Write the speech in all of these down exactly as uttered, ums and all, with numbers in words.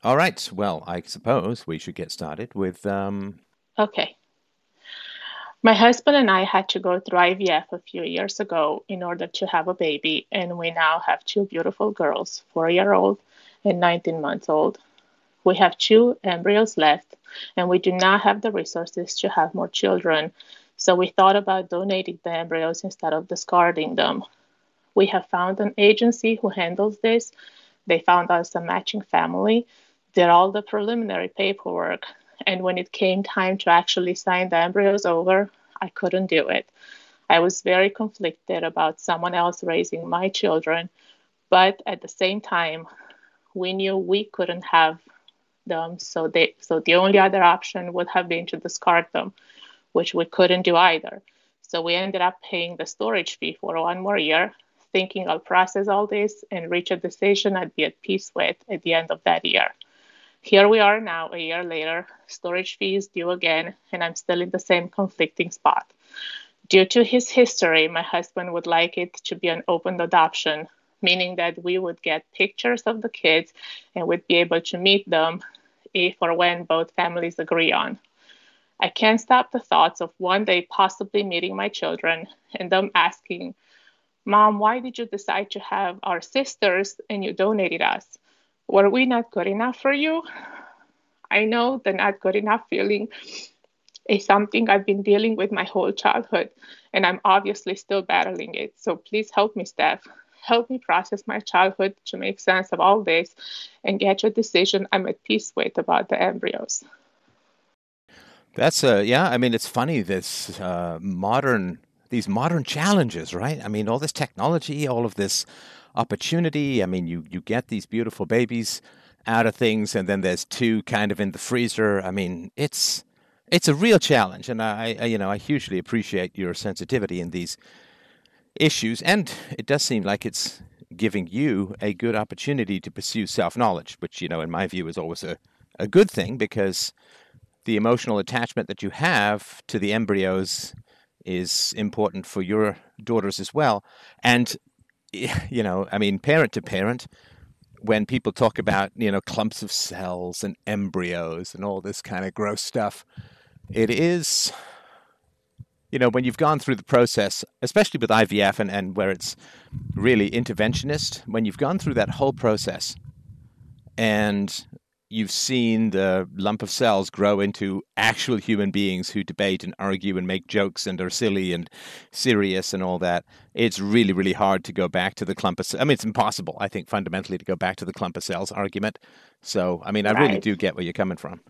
All right. Well, I suppose we should get started with um, Okay. My husband and I had to go through I V F a few years ago in order to have a baby, and we now have two beautiful girls, four year old and nineteen months old. We have two embryos left, and we do not have the resources to have more children. So we thought about donating the embryos instead of discarding them. We have found an agency who handles this. They found us a matching family, did all the preliminary paperwork, and when it came time to actually sign the embryos over, I couldn't do it. I was very conflicted about someone else raising my children, but at the same time, we knew we couldn't have them, so they so the only other option would have been to discard them, which we couldn't do either. So we ended up paying the storage fee for one more year, thinking I'll process all this and reach a decision I'd be at peace with at the end of that year. Here we are now, a year later, storage fee is due again, and I'm still in the same conflicting spot. Due to his history, my husband would like it to be an open adoption, meaning that we would get pictures of the kids and would be able to meet them if or when both families agree on. I can't stop the thoughts of one day possibly meeting my children and them asking, Mom, why did you decide to have our sisters and you donated us? Were we not good enough for you? I know the not good enough feeling is something I've been dealing with my whole childhood, and I'm obviously still battling it. So please help me, Steph. Help me process my childhood to make sense of all this and get to a decision I'm at peace with about the embryos. that's uh yeah, I mean it's funny this uh modern these modern challenges, right? I mean all this technology, all of this opportunity. I mean you you get these beautiful babies out of things and then there's two kind of in the freezer. I mean, it's it's a real challenge and I, I you know, I hugely appreciate your sensitivity in these issues and it does seem like it's giving you a good opportunity to pursue self-knowledge, which you know in my view is always a a good thing because the emotional attachment that you have to the embryos is important for your daughters as well. And, you know, I mean, parent to parent, when people talk about, you know, clumps of cells and embryos and all this kind of gross stuff, it is, you know, when you've gone through the process, especially with I V F and, and where it's really interventionist, when you've gone through that whole process and you've seen the lump of cells grow into actual human beings who debate and argue and make jokes and are silly and serious and all that. It's really, really hard to go back to the clump of cells. I mean, it's impossible, I think, fundamentally, to go back to the clump of cells argument. So, I mean, I really Right. do get where you're coming from.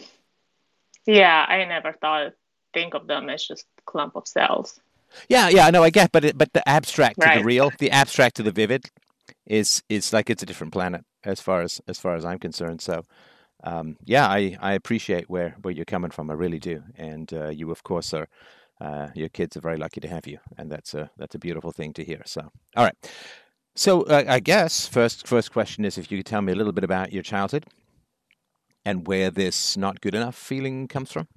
Yeah, I never thought think of them as just a clump of cells. Yeah, yeah, I know, I get, but it, but the abstract to the Right. real, the abstract to the vivid, is is like it's a different planet as far as as far as I'm concerned. So, um, yeah, I, I appreciate where, where you're coming from. I really do. And uh, you, of course, are uh, your kids are very lucky to have you, and that's a that's a beautiful thing to hear. So, all right. So, uh, I guess first first question is if you could tell me a little bit about your childhood and where this not good enough feeling comes from.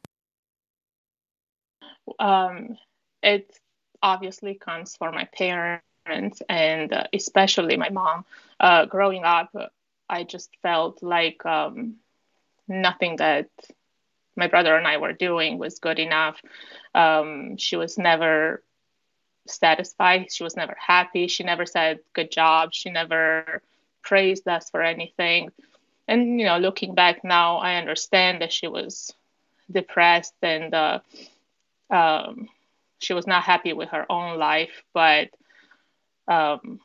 Um, it obviously comes from my parents and uh, especially my mom. Uh, growing up, I just felt like um, nothing that my brother and I were doing was good enough. Um, she was never satisfied. She was never happy. She never said good job. She never praised us for anything. And you know, looking back now, I understand that she was depressed and uh, um, she was not happy with her own life. But um,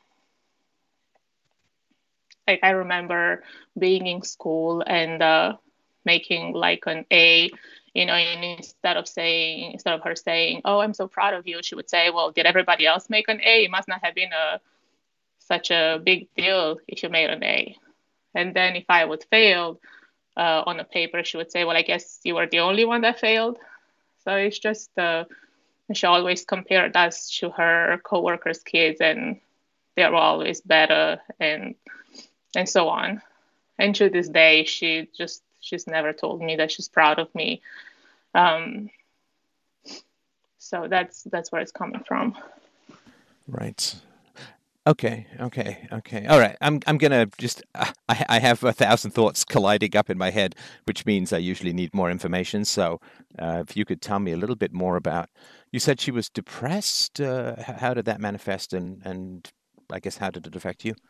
like I remember being in school and uh, making like an A, you know, and instead of saying, instead of her saying, "Oh, I'm so proud of you," she would say, "Well, did everybody else make an A? It must not have been a such a big deal if you made an A." And then if I would fail uh, on a paper, she would say, "Well, I guess you were the only one that failed." So it's just uh, she always compared us to her coworkers' kids, and they were always better, and and so on. And to this day, she just she's never told me that she's proud of me. Um, so that's that's where it's coming from. Right. Okay, okay, okay. All right. I'm I'm gonna just uh, I I have a thousand thoughts colliding up in my head, which means I usually need more information. So, uh, if you could tell me a little bit more about, you said she was depressed. Uh, h- how did that manifest, and and I guess how did it affect you?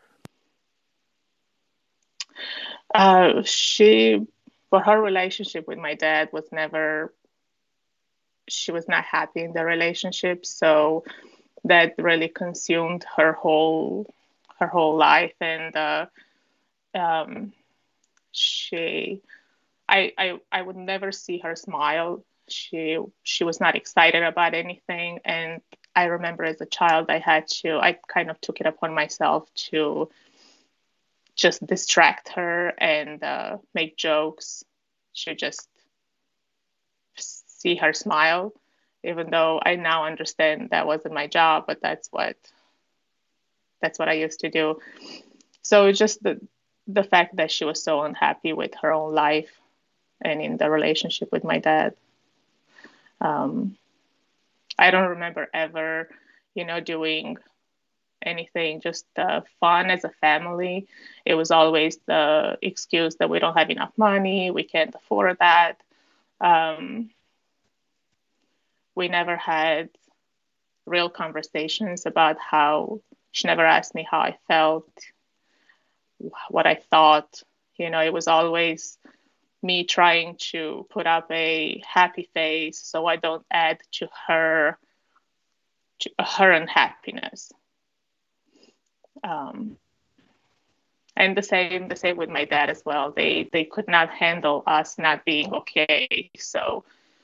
Uh, she, for her relationship with my dad was never, she was not happy in the relationship. So that really consumed her whole, her whole life. And uh, um, she, I, I, I would never see her smile. She, she was not excited about anything. And I remember as a child, I had to, I kind of took it upon myself to just distract her and uh, make jokes. She just see her smile, even though I now understand that wasn't my job, but that's what that's what I used to do. So just the the fact that she was so unhappy with her own life and in the relationship with my dad. Um, I don't remember ever, you know, doing anything just uh, fun as a family. It was always the excuse that we don't have enough money, we can't afford that. Um, we never had real conversations about how she never asked me how I felt, what I thought. You know, it was always me trying to put up a happy face so I don't add to her to her unhappiness. Um, and the same the same with my dad as well. They they could not handle us not being okay. So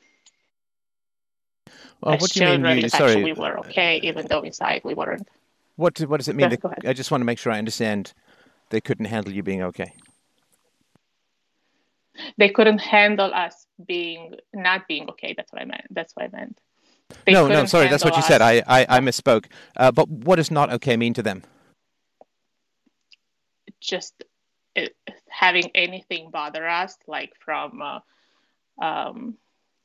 Well, as what do you mean? children, You just actually sorry. we were okay, even though inside we weren't. What what does it mean? Go, That, go ahead. I just want to make sure I understand. They couldn't handle you being okay. They couldn't handle us being not being okay. That's what I meant. That's what I meant. They No, no, couldn't sorry. That's handle what you said. us I I, I uh, misspoke. Uh, but what does not okay mean to them? just uh, having anything bother us, like from uh, um,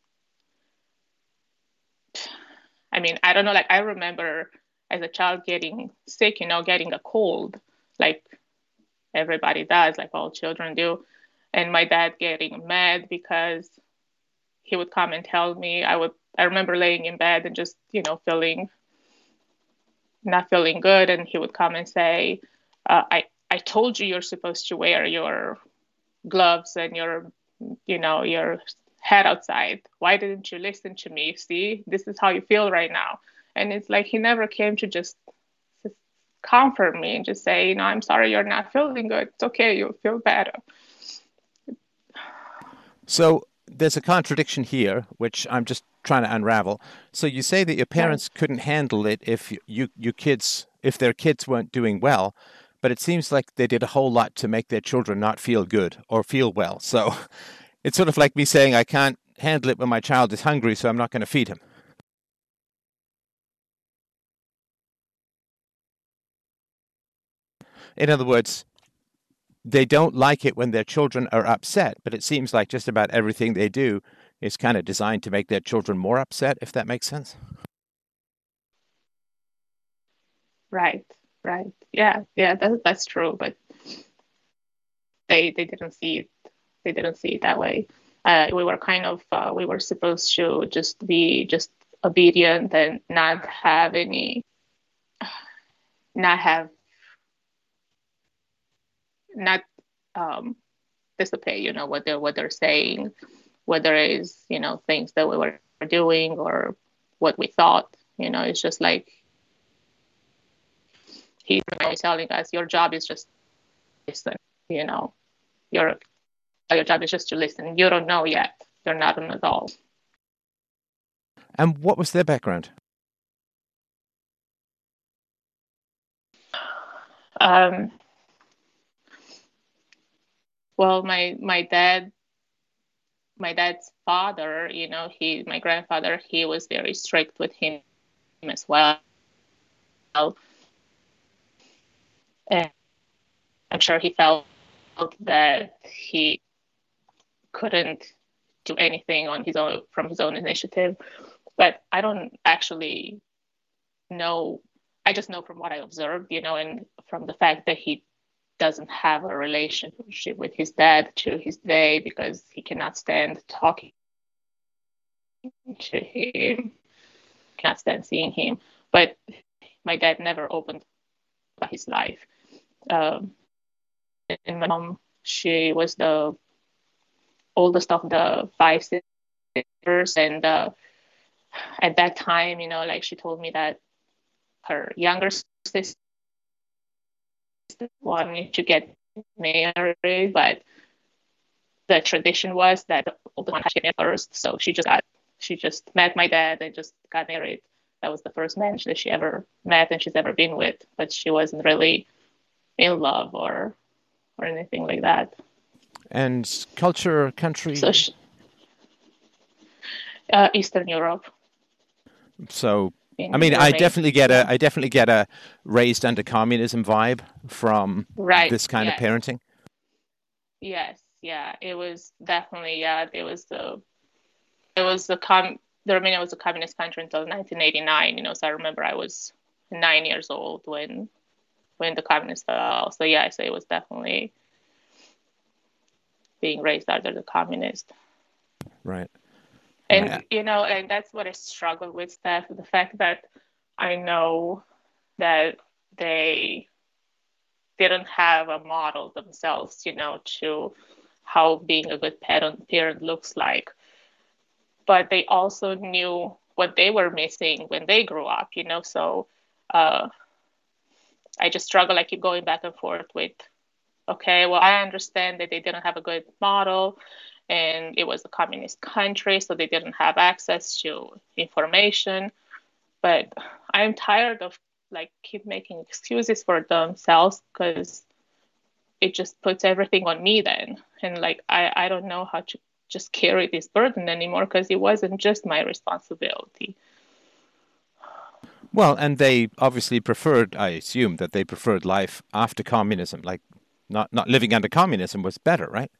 I mean, I don't know. Like I remember as a child getting sick, you know, getting a cold, like everybody does, like all children do, and my dad getting mad because he would come and tell me. I would. I remember laying in bed and just, you know, feeling not feeling good, and he would come and say, uh, "I I told you you're supposed to wear your gloves and your, you know, your head outside. Why didn't you listen to me? See, this is how you feel right now." And it's like he never came to just, just comfort me and just say, you know, I'm sorry you're not feeling good. It's okay, you'll feel better. So there's a contradiction here, which I'm just trying to unravel. So you say that your Right. parents couldn't handle it if you, you, you kids, if their kids weren't doing well, but it seems like they did a whole lot to make their children not feel good or feel well. So it's sort of like me saying I can't handle it when my child is hungry, so I'm not going to feed him. In other words, they don't like it when their children are upset, but it seems like just about everything they do is kind of designed to make their children more upset, if that makes sense. Right. Right. Yeah. Yeah. That, that's true. But they they didn't see it. They didn't see it that way. Uh, we were kind of uh, we were supposed to just be just obedient and not have any, not have, not um, disobey. You know what they're what they're saying, whether it's, you know, things that we were doing or what we thought. You know, it's just like he's telling us, your job is just listen. You know, your your job is just to listen. You don't know yet. You're not an adult. And what was their background? Um, well, my my dad, my dad's father, you know, he my grandfather, he was very strict with him as well. And I'm sure he felt that he couldn't do anything on his own from his own initiative. But I don't actually know. I just know from what I observed, you know, and from the fact that he doesn't have a relationship with his dad to his day because he cannot stand talking to him, cannot stand seeing him. But my dad never opened about his life. Um, and my mom, she was the oldest of the five sisters, and uh, at that time, you know, like she told me that her younger sister wanted to get married, but the tradition was that the older one had to get married first. So she just got, she just met my dad and just got married. That was the first man that she ever met and she's ever been with, but she wasn't really in love or or anything like that. And culture, country. So she, uh, Eastern Europe. So, In I mean, I Romania. definitely get Yeah. a, I definitely get a raised under communism vibe from Right. this kind Yes. of parenting. Yes. Yeah. It was definitely, yeah, it was the, it was the com, the Romania was a communist country until nineteen eighty-nine, you know, so I remember I was nine years old when, when the communists fell. So yeah, so it was definitely being raised under the communist. Right. And, Right. you know, and that's what I struggle with, Steph, the fact that I know that they didn't have a model themselves, you know, to how being a good parent, parent looks like. But they also knew what they were missing when they grew up, you know. So uh, I just struggle. I keep going back and forth with, okay, well, I understand that they didn't have a good model and it was a communist country, so they didn't have access to information. But I'm tired of like keep making excuses for themselves because it just puts everything on me then. And like, I, I don't know how to just carry this burden anymore because it wasn't just my responsibility. Well, and they obviously preferred, I assume, that they preferred life after communism. Like, not, not living under communism was better, right?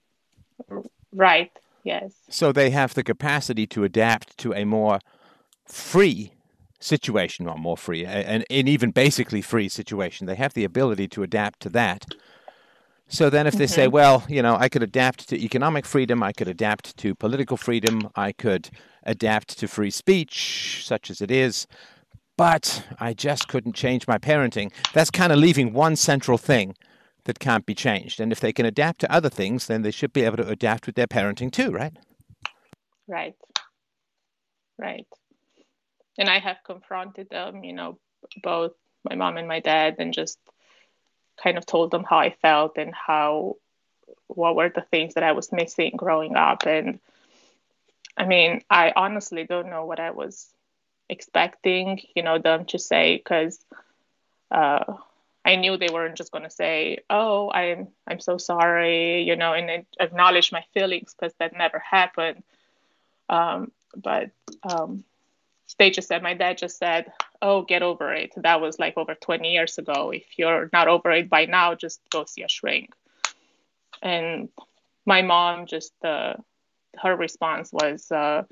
Right. Yes. So they have the capacity to adapt to a more free situation, or more free, and an even basically free situation. They have the ability to adapt to that. So then if they say, Mm-hmm. well, you know, I could adapt to economic freedom, I could adapt to political freedom, I could adapt to free speech, such as it is, but I just couldn't change my parenting. That's kind of leaving one central thing that can't be changed. And if they can adapt to other things, then they should be able to adapt with their parenting too, right? Right. Right. And I have confronted them, you know, both my mom and my dad, and just kind of told them how I felt and how, what were the things that I was missing growing up. And I mean, I honestly don't know what I was expecting, you know, them to say, because uh, I knew they weren't just going to say, "Oh, I'm I'm so sorry," you know, and acknowledge my feelings, because that never happened. Um, but um, they just said, my dad just said, "Oh, get over it." That was like over twenty years ago. If you're not over it by now, just go see a shrink. And my mom just, uh, her response was, uh,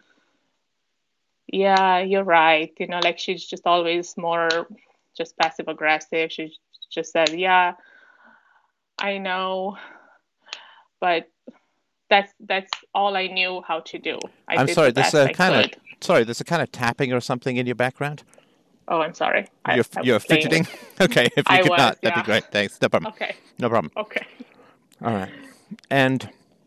"Yeah, you're right." You know, like she's just always more just passive aggressive. She just said, "Yeah, I know, but that's that's all I knew how to do. I I'm did sorry, the there's best a I kind of could." sorry, there's a kind of tapping or something in your background. Oh, I'm sorry. I, You're I was you're playing with. fidgeting. Okay, if you I could was, not, that'd be yeah. great. Thanks. No problem. Okay. No problem. Okay. All right. And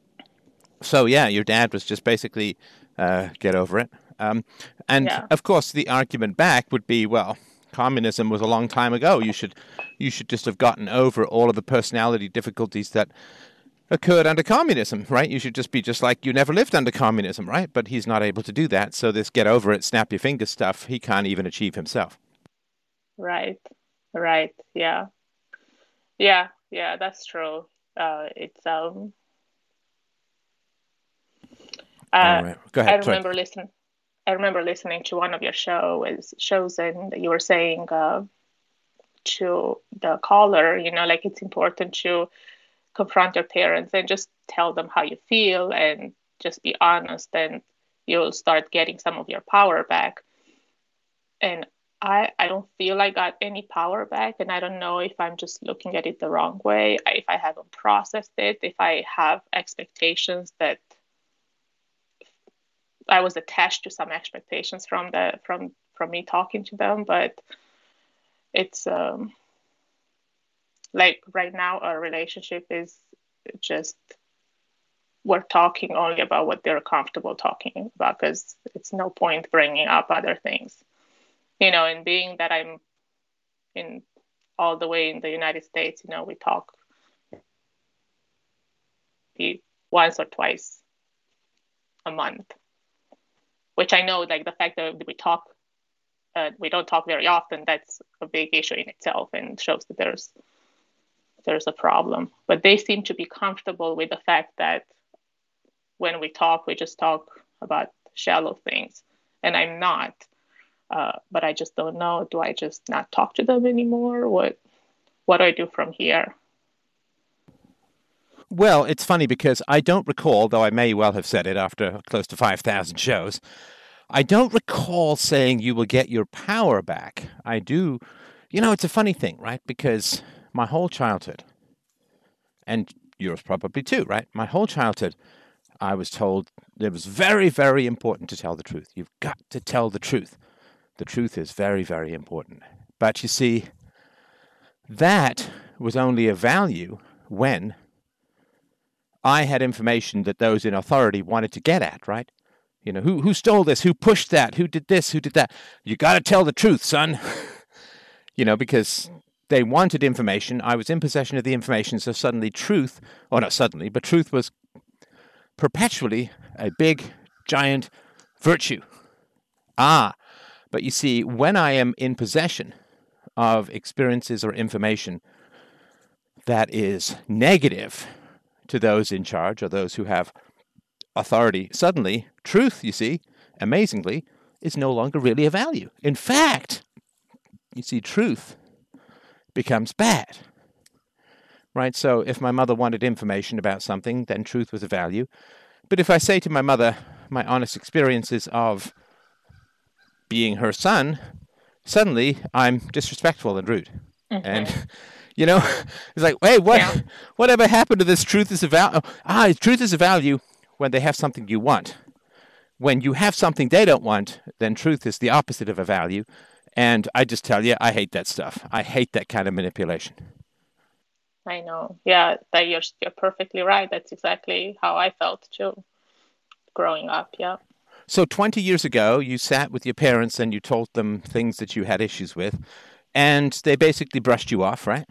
so yeah, your dad was just basically uh, get over it. Um, and Yeah. of course, the argument back would be, well, communism was a long time ago. You should you should just have gotten over all of the personality difficulties that occurred under communism, right? You should just be just like you never lived under communism, right? But he's not able to do that. So this get over it, snap your fingers stuff, he can't even achieve himself. Right. Right. Yeah. Yeah. Yeah. That's true. Uh, it's um. All Uh, right. Go I ahead. Sorry. remember listening. I remember listening to one of your show is shows, and you were saying uh, to the caller, you know, like it's important to confront your parents and just tell them how you feel and just be honest, and you'll start getting some of your power back. And I, I don't feel I got any power back, and I don't know if I'm just looking at it the wrong way, if I haven't processed it, if I have expectations that I was attached to some expectations from the from from me talking to them. But it's um like right now our relationship is just we're talking only about what they're comfortable talking about, because it's no point bringing up other things, you know. And being that I'm in all the way in the United States, you know, we talk once or twice a month, which I know, like the fact that we talk, uh, we don't talk very often, that's a big issue in itself and shows that there's there's a problem. But they seem to be comfortable with the fact that when we talk, we just talk about shallow things, and I'm not. Uh, but I just don't know. Do I just not talk to them anymore? What What do I do from here? Well, it's funny because I don't recall, though I may well have said it after close to five thousand shows, I don't recall saying you will get your power back. I do. You know, it's a funny thing, right? Because my whole childhood, and yours probably too, right? My whole childhood, I was told it was very, very important to tell the truth. You've got to tell the truth. The truth is very, very important. But you see, that was only of value when I had information that those in authority wanted to get at, right? You know, who who stole this? Who pushed that? Who did this? Who did that? You got to tell the truth, son. You know, because they wanted information. I was in possession of the information, so suddenly truth, or not suddenly, but truth was perpetually a big, giant virtue. Ah, but you see, when I am in possession of experiences or information that is negative to those in charge or those who have authority, suddenly truth, you see, amazingly, is no longer really a value. In fact, you see, truth becomes bad, right? So if my mother wanted information about something, then truth was a value. But if I say to my mother my honest experiences of being her son, suddenly I'm disrespectful and rude. Mm-hmm. And, you know, it's like, hey, what, yeah. whatever happened to this truth is a value? Ah, truth is a value when they have something you want. When you have something they don't want, then truth is the opposite of a value. And I just tell you, I hate that stuff. I hate that kind of manipulation. I know. Yeah, that you're, you're perfectly right. That's exactly how I felt too, growing up. Yeah. So twenty years ago, you sat with your parents and you told them things that you had issues with, and they basically brushed you off, right?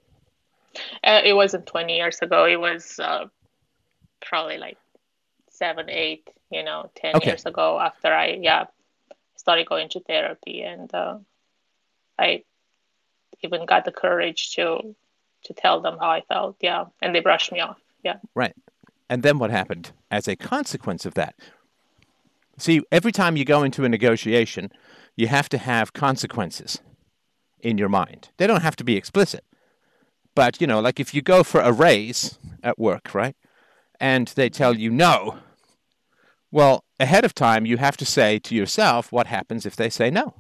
Uh, it wasn't twenty years ago. It was uh, probably like seven, eight, you know, ten okay. years ago after I, yeah, started going to therapy, and uh, I even got the courage to to tell them how I felt. Yeah, and they brushed me off. Yeah. Right. And then what happened as a consequence of that? See, every time you go into a negotiation, you have to have consequences in your mind. They don't have to be explicit. But, you know, like if you go for a raise at work, right, and they tell you no, well, ahead of time, you have to say to yourself what happens if they say no,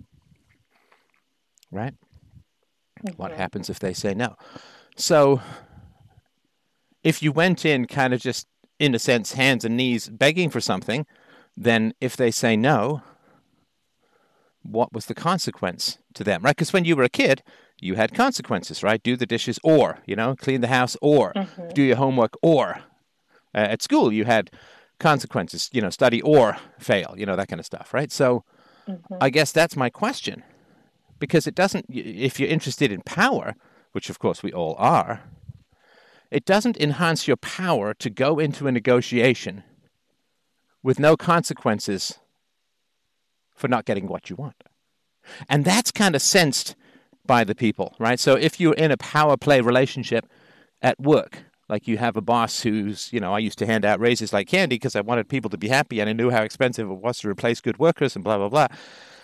right? Mm-hmm. What happens if they say no? So if you went in kind of just, in a sense, hands and knees begging for something, then if they say no, what was the consequence to them, right? Because when you were a kid, you had consequences, right? Do the dishes or, you know, clean the house or, mm-hmm. do your homework or. Uh, at school, you had consequences, you know, study or fail, you know, that kind of stuff, right? So mm-hmm. I guess that's my question. Because it doesn't, if you're interested in power, which of course we all are, it doesn't enhance your power to go into a negotiation with no consequences for not getting what you want. And that's kind of sensed by the people, right? So if you're in a power play relationship at work, like you have a boss who's, you know, I used to hand out raises like candy because I wanted people to be happy and I knew how expensive it was to replace good workers and blah, blah, blah.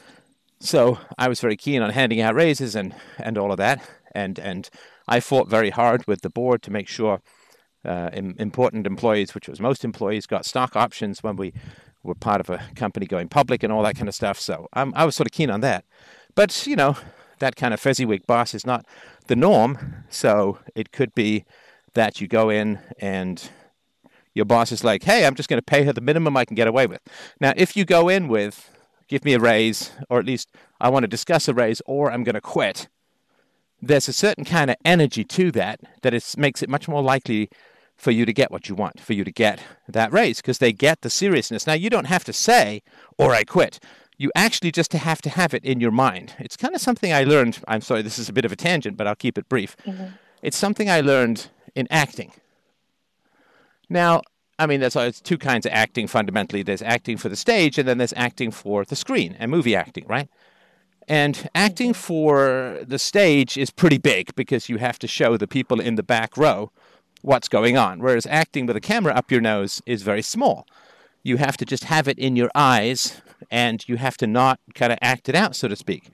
So I was very keen on handing out raises and, and all of that. And, and I fought very hard with the board to make sure uh, important employees, which was most employees, got stock options when we were part of a company going public and all that kind of stuff. So um, I was sort of keen on that. But, you know, that kind of fezziwig boss is not the norm. So it could be that you go in and your boss is like, hey, I'm just going to pay her the minimum I can get away with. Now, if you go in with, give me a raise, or at least I want to discuss a raise, or I'm going to quit, there's a certain kind of energy to that that it makes it much more likely for you to get what you want, for you to get that raise, because they get the seriousness. Now, you don't have to say, or I quit. You actually just have to have it in your mind. It's kind of something I learned. I'm sorry, this is a bit of a tangent, but I'll keep it brief. Mm-hmm. It's something I learned in acting. Now, I mean, there's, there's two kinds of acting fundamentally. There's acting for the stage, and then there's acting for the screen, and movie acting, right? And acting for the stage is pretty big because you have to show the people in the back row what's going on, whereas acting with a camera up your nose is very small. You have to just have it in your eyes, and you have to not kind of act it out, so to speak.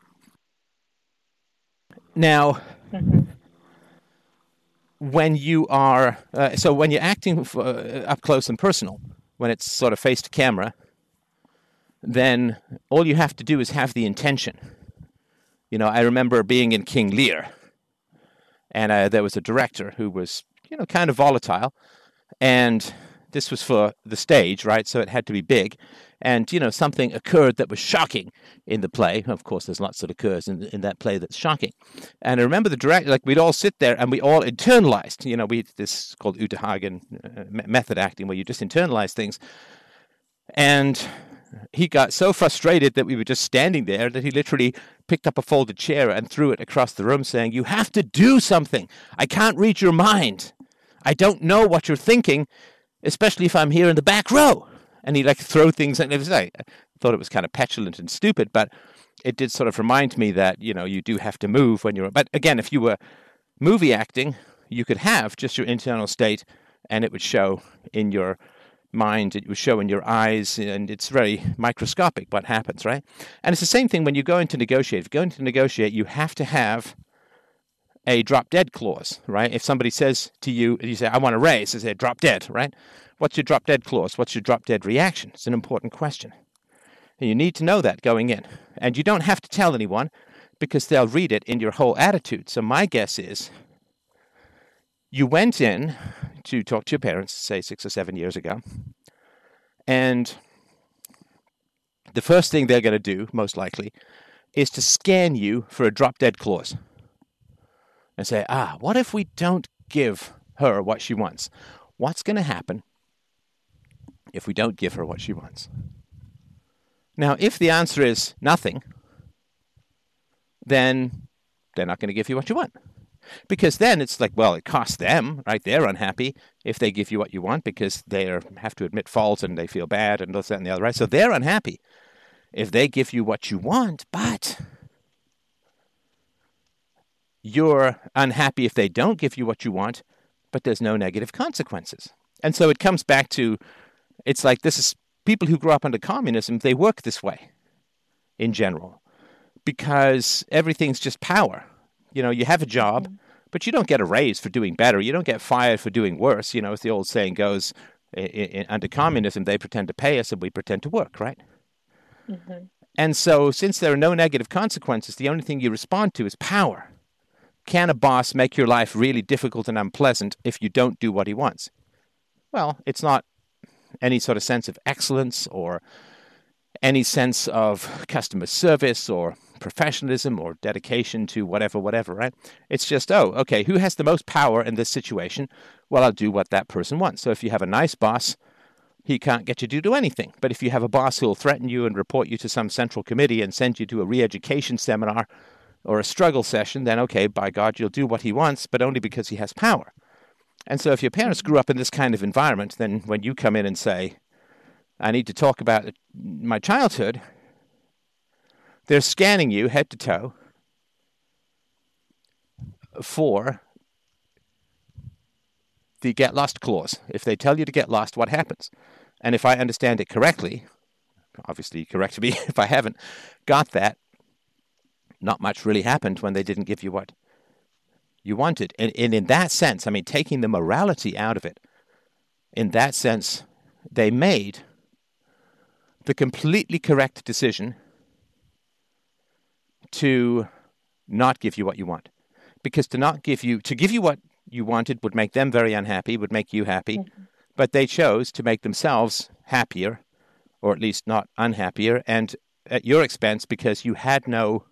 Now, mm-hmm. when you are, uh, so when you're acting for, uh, up close and personal, when it's sort of face to camera, then all you have to do is have the intention. You know, I remember being in King Lear, and uh, there was a director who was, you know, kind of volatile, and this was for the stage, right? So it had to be big, and, you know, something occurred that was shocking in the play. Of course, there's lots that occurs in, in that play that's shocking. And I remember the director, like, we'd all sit there, and we all internalized, you know, we this is called Uta-Hagen uh, method acting, where you just internalize things, and he got so frustrated that we were just standing there that he literally picked up a folded chair and threw it across the room saying, you have to do something. I can't read your mind. I don't know what you're thinking, especially if I'm here in the back row. And he'd like throw things. And it was like, I thought it was kind of petulant and stupid, but it did sort of remind me that, you know, you do have to move when you're, but again, if you were movie acting, you could have just your internal state and it would show in your mind, it would show in your eyes, and it's very microscopic what happens, right? And it's the same thing when you go into negotiate. If you go into negotiate, you have to have a drop-dead clause, right? If somebody says to you, you say, I want a raise, they say drop dead, right? What's your drop-dead clause? What's your drop-dead reaction? It's an important question. And you need to know that going in. And you don't have to tell anyone because they'll read it in your whole attitude. So my guess is you went in to talk to your parents, say six or seven years ago, and the first thing they're going to do, most likely, is to scan you for a drop-dead clause and say, ah, what if we don't give her what she wants? What's going to happen if we don't give her what she wants? Now, if the answer is nothing, then they're not going to give you what you want. Because then it's like, well, it costs them, right? They're unhappy if they give you what you want because they are, have to admit fault and they feel bad and this, that, and the other, right? So they're unhappy if they give you what you want, but you're unhappy if they don't give you what you want, but there's no negative consequences. And so it comes back to, it's like this is people who grew up under communism, they work this way in general because everything's just power. You know, you have a job, but you don't get a raise for doing better. You don't get fired for doing worse. You know, as the old saying goes, in, in, under communism, they pretend to pay us and we pretend to work, right? Mm-hmm. And so since there are no negative consequences, the only thing you respond to is power. Can a boss make your life really difficult and unpleasant if you don't do what he wants? Well, it's not any sort of sense of excellence or any sense of customer service or professionalism or dedication to whatever, whatever, right? It's just, oh, okay, who has the most power in this situation? Well, I'll do what that person wants. So if you have a nice boss, he can't get you to do anything. But if you have a boss who will threaten you and report you to some central committee and send you to a re-education seminar or a struggle session, then okay, by God, you'll do what he wants, but only because he has power. And so if your parents grew up in this kind of environment, then when you come in and say, I need to talk about my childhood, they're scanning you head to toe for the get lost clause. If they tell you to get lost, what happens? And if I understand it correctly, obviously correct me if I haven't got that, not much really happened when they didn't give you what you wanted. And, and in that sense, I mean, taking the morality out of it, in that sense, they made the completely correct decision to not give you what you want. Because to not give you, to give you what you wanted would make them very unhappy, would make you happy. Mm-hmm. But they chose to make themselves happier, or at least not unhappier, and at your expense because you had no,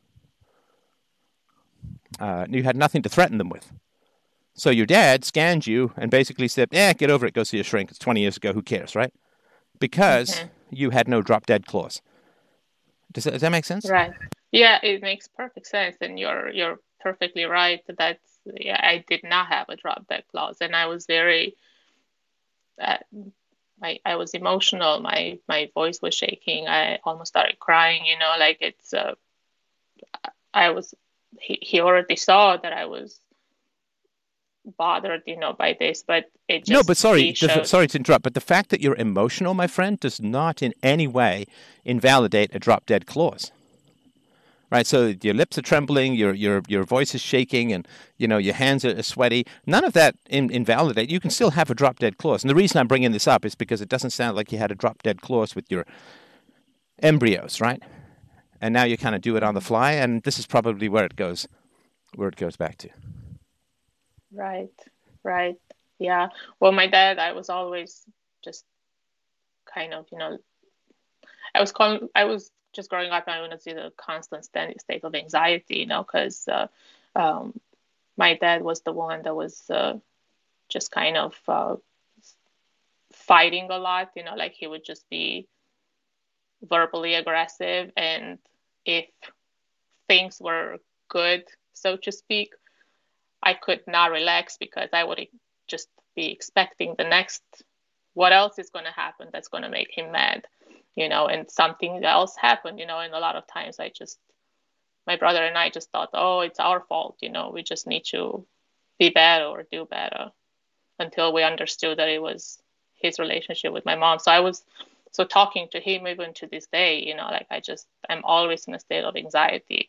uh, you had nothing to threaten them with. So your dad scanned you and basically said, "Eh, get over it, go see a shrink. It's twenty years ago, who cares, right?" Because mm-hmm. you had no drop-dead clause. Does that, does that make sense? Right. Yeah, it makes perfect sense, and you're you're perfectly right. That yeah, I did not have a drop-dead clause, and I was very, uh, I I was emotional. My my voice was shaking. I almost started crying. You know, like it's. Uh, I was. He he already saw that I was bothered, you know, by this, but it just no. But sorry, showed... sorry to interrupt. But the fact that you're emotional, my friend, does not in any way invalidate a drop-dead clause. Right, so your lips are trembling, your your your voice is shaking, and you know your hands are sweaty. None of that in, invalidate. You can still have a drop-dead clause, and the reason I'm bringing this up is because it doesn't sound like you had a drop-dead clause with your embryos, right? And now you kind of do it on the fly, and this is probably where it goes, where it goes back to. Right, right, yeah. Well, my dad, I was always just kind of, you know, I was calling, I was. just growing up, I want to see the constant state of anxiety, you know, because uh, um, my dad was the one that was uh, just kind of uh, fighting a lot, you know, like he would just be verbally aggressive. And if things were good, so to speak, I could not relax because I would just be expecting the next, what else is going to happen that's going to make him mad. You know, and something else happened, you know, and a lot of times I just, my brother and I just thought, oh, it's our fault, you know, we just need to be better or do better, until we understood that it was his relationship with my mom. So I was, so talking to him even to this day, you know, like I just, I'm always in a state of anxiety.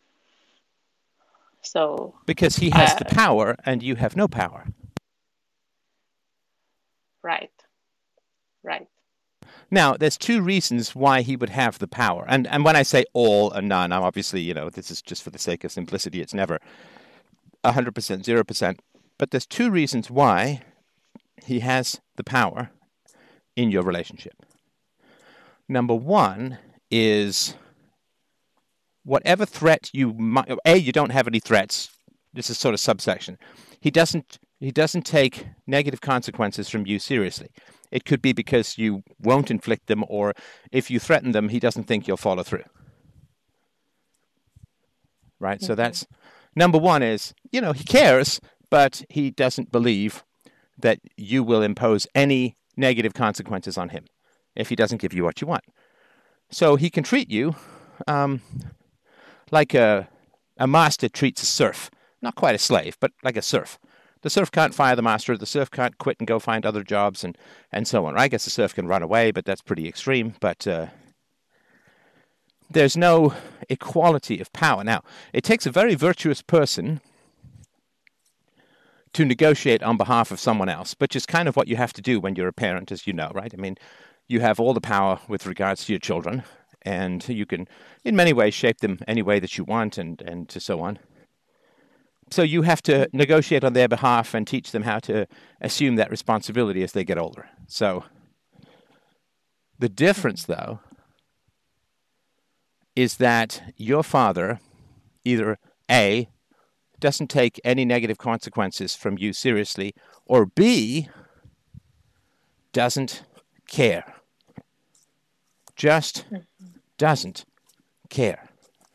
So. Because he has uh, the power and you have no power. Right. Right. Now, there's two reasons why he would have the power. And and when I say all and none, I'm obviously, you know, this is just for the sake of simplicity. It's never one hundred percent, zero percent. But there's two reasons why he has the power in your relationship. Number one is whatever threat you might... A, you don't have any threats. This is sort of subsection. He doesn't, he doesn't take negative consequences from you seriously. It could be because you won't inflict them, or if you threaten them, he doesn't think you'll follow through. Right? Mm-hmm. So that's number one is, you know, he cares, but he doesn't believe that you will impose any negative consequences on him if he doesn't give you what you want. So he can treat you um, like a, a master treats a serf. Not quite a slave, but like a serf. The serf can't fire the master. The serf can't quit and go find other jobs and, and so on. I guess the serf can run away, but that's pretty extreme. But uh, there's no equality of power. Now, it takes a very virtuous person to negotiate on behalf of someone else, which is kind of what you have to do when you're a parent, as you know, right? I mean, you have all the power with regards to your children, and you can, in many ways, shape them any way that you want and, and so on. So you have to negotiate on their behalf and teach them how to assume that responsibility as they get older. So the difference, though, is that your father either A, doesn't take any negative consequences from you seriously, or B, doesn't care. Just doesn't care.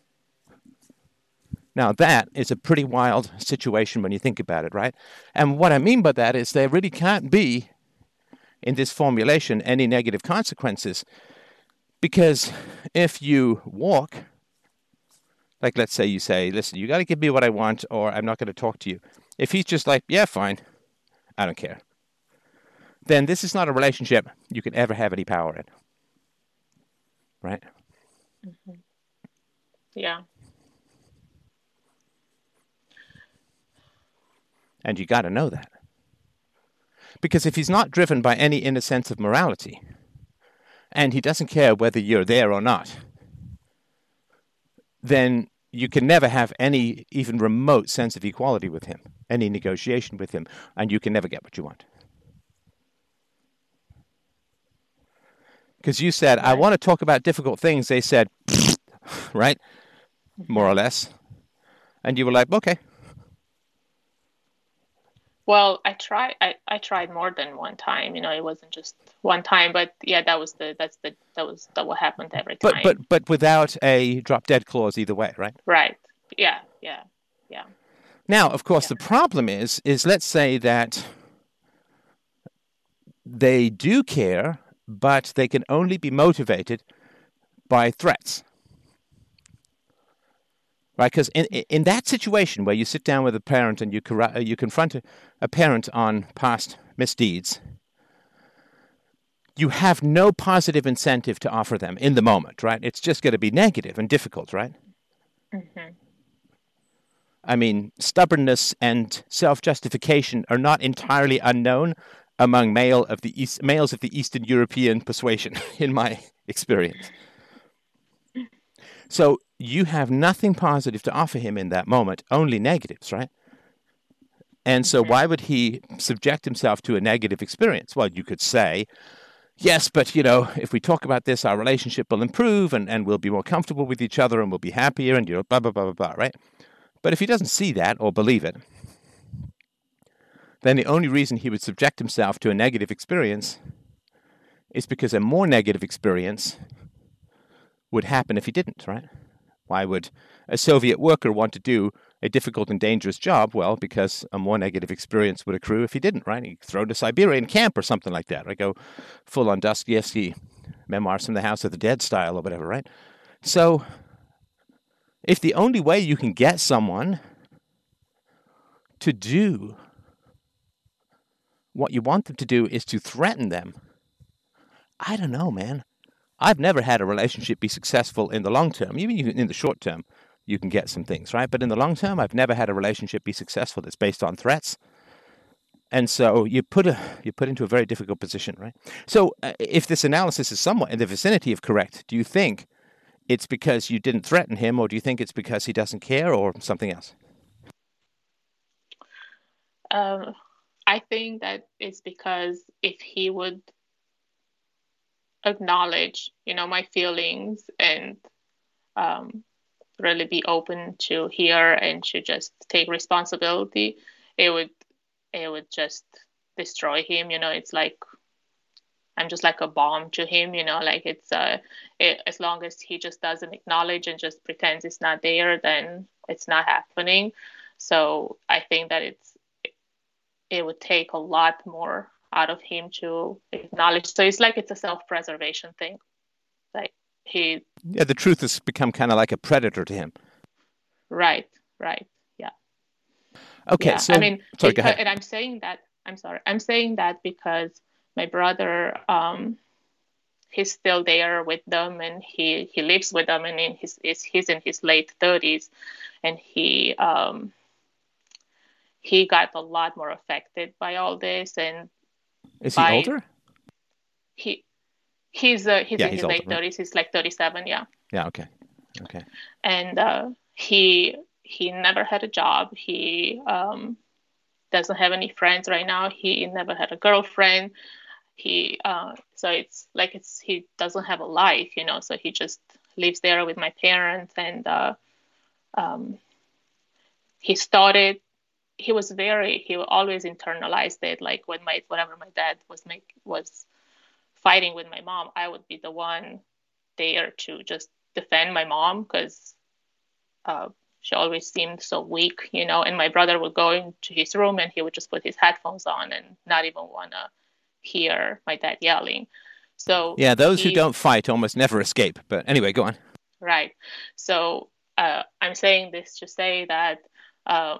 Now, that is a pretty wild situation when you think about it, right? And what I mean by that is there really can't be, in this formulation, any negative consequences. Because if you walk, like let's say you say, listen, you got to give me what I want or I'm not going to talk to you. If he's just like, yeah, fine, I don't care, then this is not a relationship you can ever have any power in. Right? Mm-hmm. Yeah. And you got to know that. Because if he's not driven by any inner sense of morality, and he doesn't care whether you're there or not, then you can never have any even remote sense of equality with him, any negotiation with him, and you can never get what you want. Because you said, right. I want to talk about difficult things. They said, right? More or less. And you were like, okay. Well, I tried. I, I tried more than one time. You know, it wasn't just one time. But yeah, that was the that's the that was that what happened every but, time. But but without a drop dead clause either way, right? Right. Yeah. Yeah. Yeah. Now, of course, yeah. the problem is is let's say that they do care, but they can only be motivated by threats. Right, because in in that situation where you sit down with a parent and you you confront a, a parent on past misdeeds, you have no positive incentive to offer them in the moment, right? It's just going to be negative and difficult, right? Mm-hmm. I mean, stubbornness and self-justification are not entirely unknown among male of the East, males of the Eastern European persuasion, in my experience. So you have nothing positive to offer him in that moment, only negatives, right? And so why would he subject himself to a negative experience? Well, you could say, yes, but, you know, if we talk about this, our relationship will improve and, and we'll be more comfortable with each other and we'll be happier and, you know, blah, blah, blah, blah, blah, right? But if he doesn't see that or believe it, then the only reason he would subject himself to a negative experience is because a more negative experience would happen if he didn't, right? Why would a Soviet worker want to do a difficult and dangerous job? Well, because a more negative experience would accrue if he didn't, right? He'd throw to Siberian camp or something like that, right? Go full on Dostoevsky, Memoirs from the House of the Dead style or whatever, right? So if the only way you can get someone to do what you want them to do is to threaten them, I don't know, man. I've never had a relationship be successful in the long term. Even in the short term, you can get some things, right? But in the long term, I've never had a relationship be successful that's based on threats. And so you put a you put into a very difficult position, right? So uh, if this analysis is somewhat in the vicinity of correct, do you think it's because you didn't threaten him, or do you think it's because he doesn't care, or something else? Um, I think that it's because if he would acknowledge, you know, my feelings and um, really be open to hear and to just take responsibility, it would it would just destroy him. You know, it's like I'm just like a bomb to him. You know, like it's uh, it, as long as he just doesn't acknowledge and just pretends it's not there, then it's not happening. So I think that it's it would take a lot more out of him to acknowledge. So it's like it's a self-preservation thing. Like he Yeah, the truth has become kind of like a predator to him. Right, right. Yeah. Okay, yeah. so I mean, sorry, because, go ahead. And I'm saying that I'm sorry. I'm saying that because my brother um he's still there with them and he he lives with them and in his is he's in his late thirties and he um he got a lot more affected by all this and is by, he older? He he's uh, he's yeah, in he's his older, late thirties. Right? He's like thirty-seven. Yeah. Yeah. Okay. Okay. And uh, he he never had a job. He um, doesn't have any friends right now. He never had a girlfriend. He uh, so it's like it's he doesn't have a life, you know. So he just lives there with my parents, and uh, um, he started. He was very. He always internalized it. Like when my whenever my dad was make was fighting with my mom, I would be the one there to just defend my mom because uh, she always seemed so weak, you know. And my brother would go into his room and he would just put his headphones on and not even want to hear my dad yelling. So yeah, those who he, don't fight almost never escape. But anyway, go on. Right. So uh, I'm saying this to say that uh,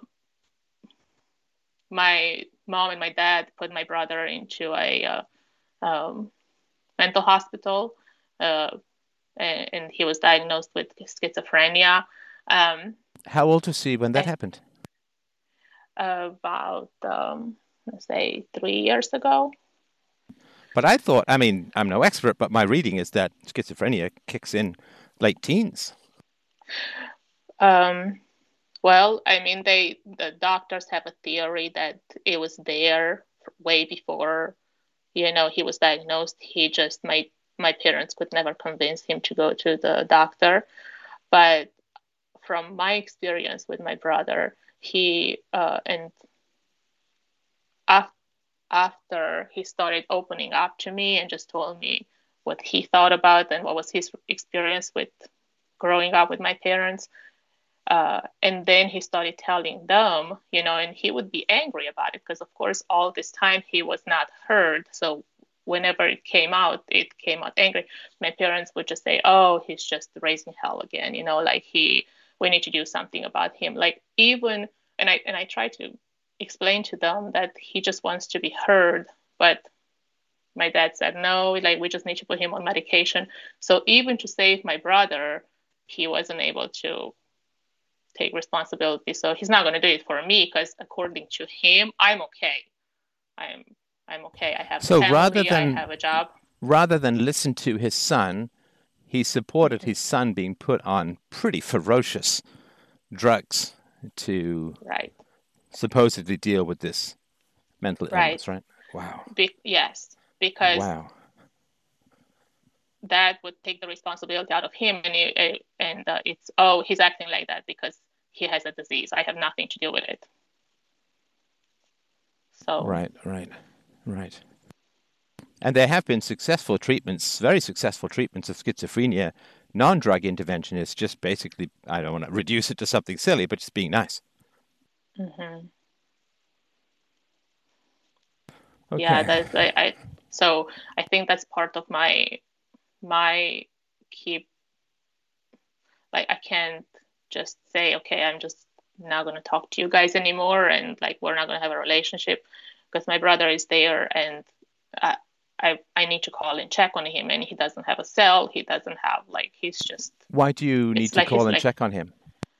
my mom and my dad put my brother into a uh, um, mental hospital, uh, and, and he was diagnosed with schizophrenia. Um, How old was he when that I, happened? About, um, let's say, three years ago. But I thought, I mean, I'm no expert, but my reading is that schizophrenia kicks in late teens. Um, well, I mean, they the doctors have a theory that it was there way before, you know, he was diagnosed. He just my my parents could never convince him to go to the doctor. But from my experience with my brother, he uh, and af- after he started opening up to me and just told me what he thought about and what was his experience with growing up with my parents. Uh, and then he started telling them, you know, and he would be angry about it because, of course, all this time he was not heard. So whenever it came out, it came out angry. My parents would just say, "Oh, he's just raising hell again," you know, like he, we need to do something about him. Like even, and I and I try to explain to them that he just wants to be heard, but my dad said no, like we just need to put him on medication. So even to save my brother, he wasn't able to take responsibility. So he's not going to do it for me because according to him, I'm okay. I'm I'm okay. I have a So rather family. I than have a job. rather than listen to his son, he supported Mm-hmm. his son being put on pretty ferocious drugs to Right. supposedly deal with this mental Right. illness, right? Wow. Be- yes, because Wow. that would take the responsibility out of him, and it, and uh, it's oh he's acting like that because he has a disease. I have nothing to do with it. So Right, right, right. And there have been successful treatments, very successful treatments of schizophrenia. Non-drug intervention is just basically, I don't want to reduce it to something silly, but just being nice. mm-hmm. Yeah, Okay. that's I, I so I think that's part of my my keep like I can't just say, okay, I'm just not going to talk to you guys anymore, and like we're not going to have a relationship because my brother is there, and I, I I need to call and check on him, and he doesn't have a cell. He doesn't have like he's just Why do you need it's to like call he's and like check on him?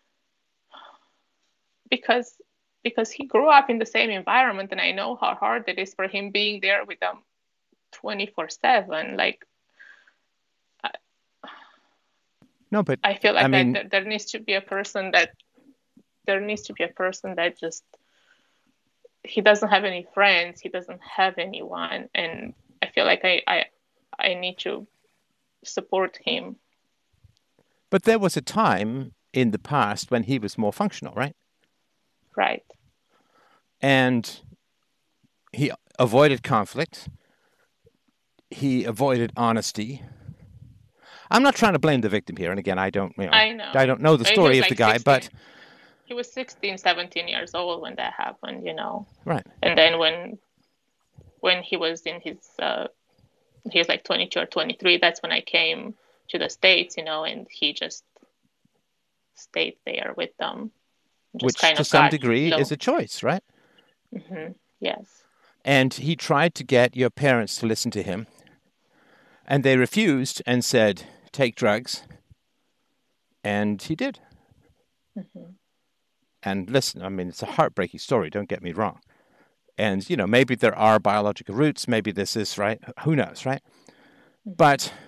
because because he grew up in the same environment, and I know how hard it is for him being there with them twenty-four seven. Like I, No, but I feel I like mean, that there needs to be a person that there needs to be a person that just he doesn't have any friends, he doesn't have anyone, and I feel like i i, I need to support him. but there was a time in the past when he was more functional, right? Right. And he avoided conflict. He avoided honesty. I'm not trying to blame the victim here, and again, I don't, you know, I I know. don't know the Uh, he story was of the like guy, but sixteen, he was sixteen, seventeen years old when that happened, you know. right. And then when when he was in his uh he was like twenty-two or twenty-three, that's when I came to the States, you know, and he just stayed there with them, just Which kind to of some got degree is low. a choice, right? Hmm. Yes. And he tried to get your parents to listen to him, and they refused and said, take drugs. And he did. Hmm. And listen, I mean, it's a heartbreaking story, don't get me wrong. And, you know, maybe there are biological roots, maybe this is, right? Who knows, right? Hmm. But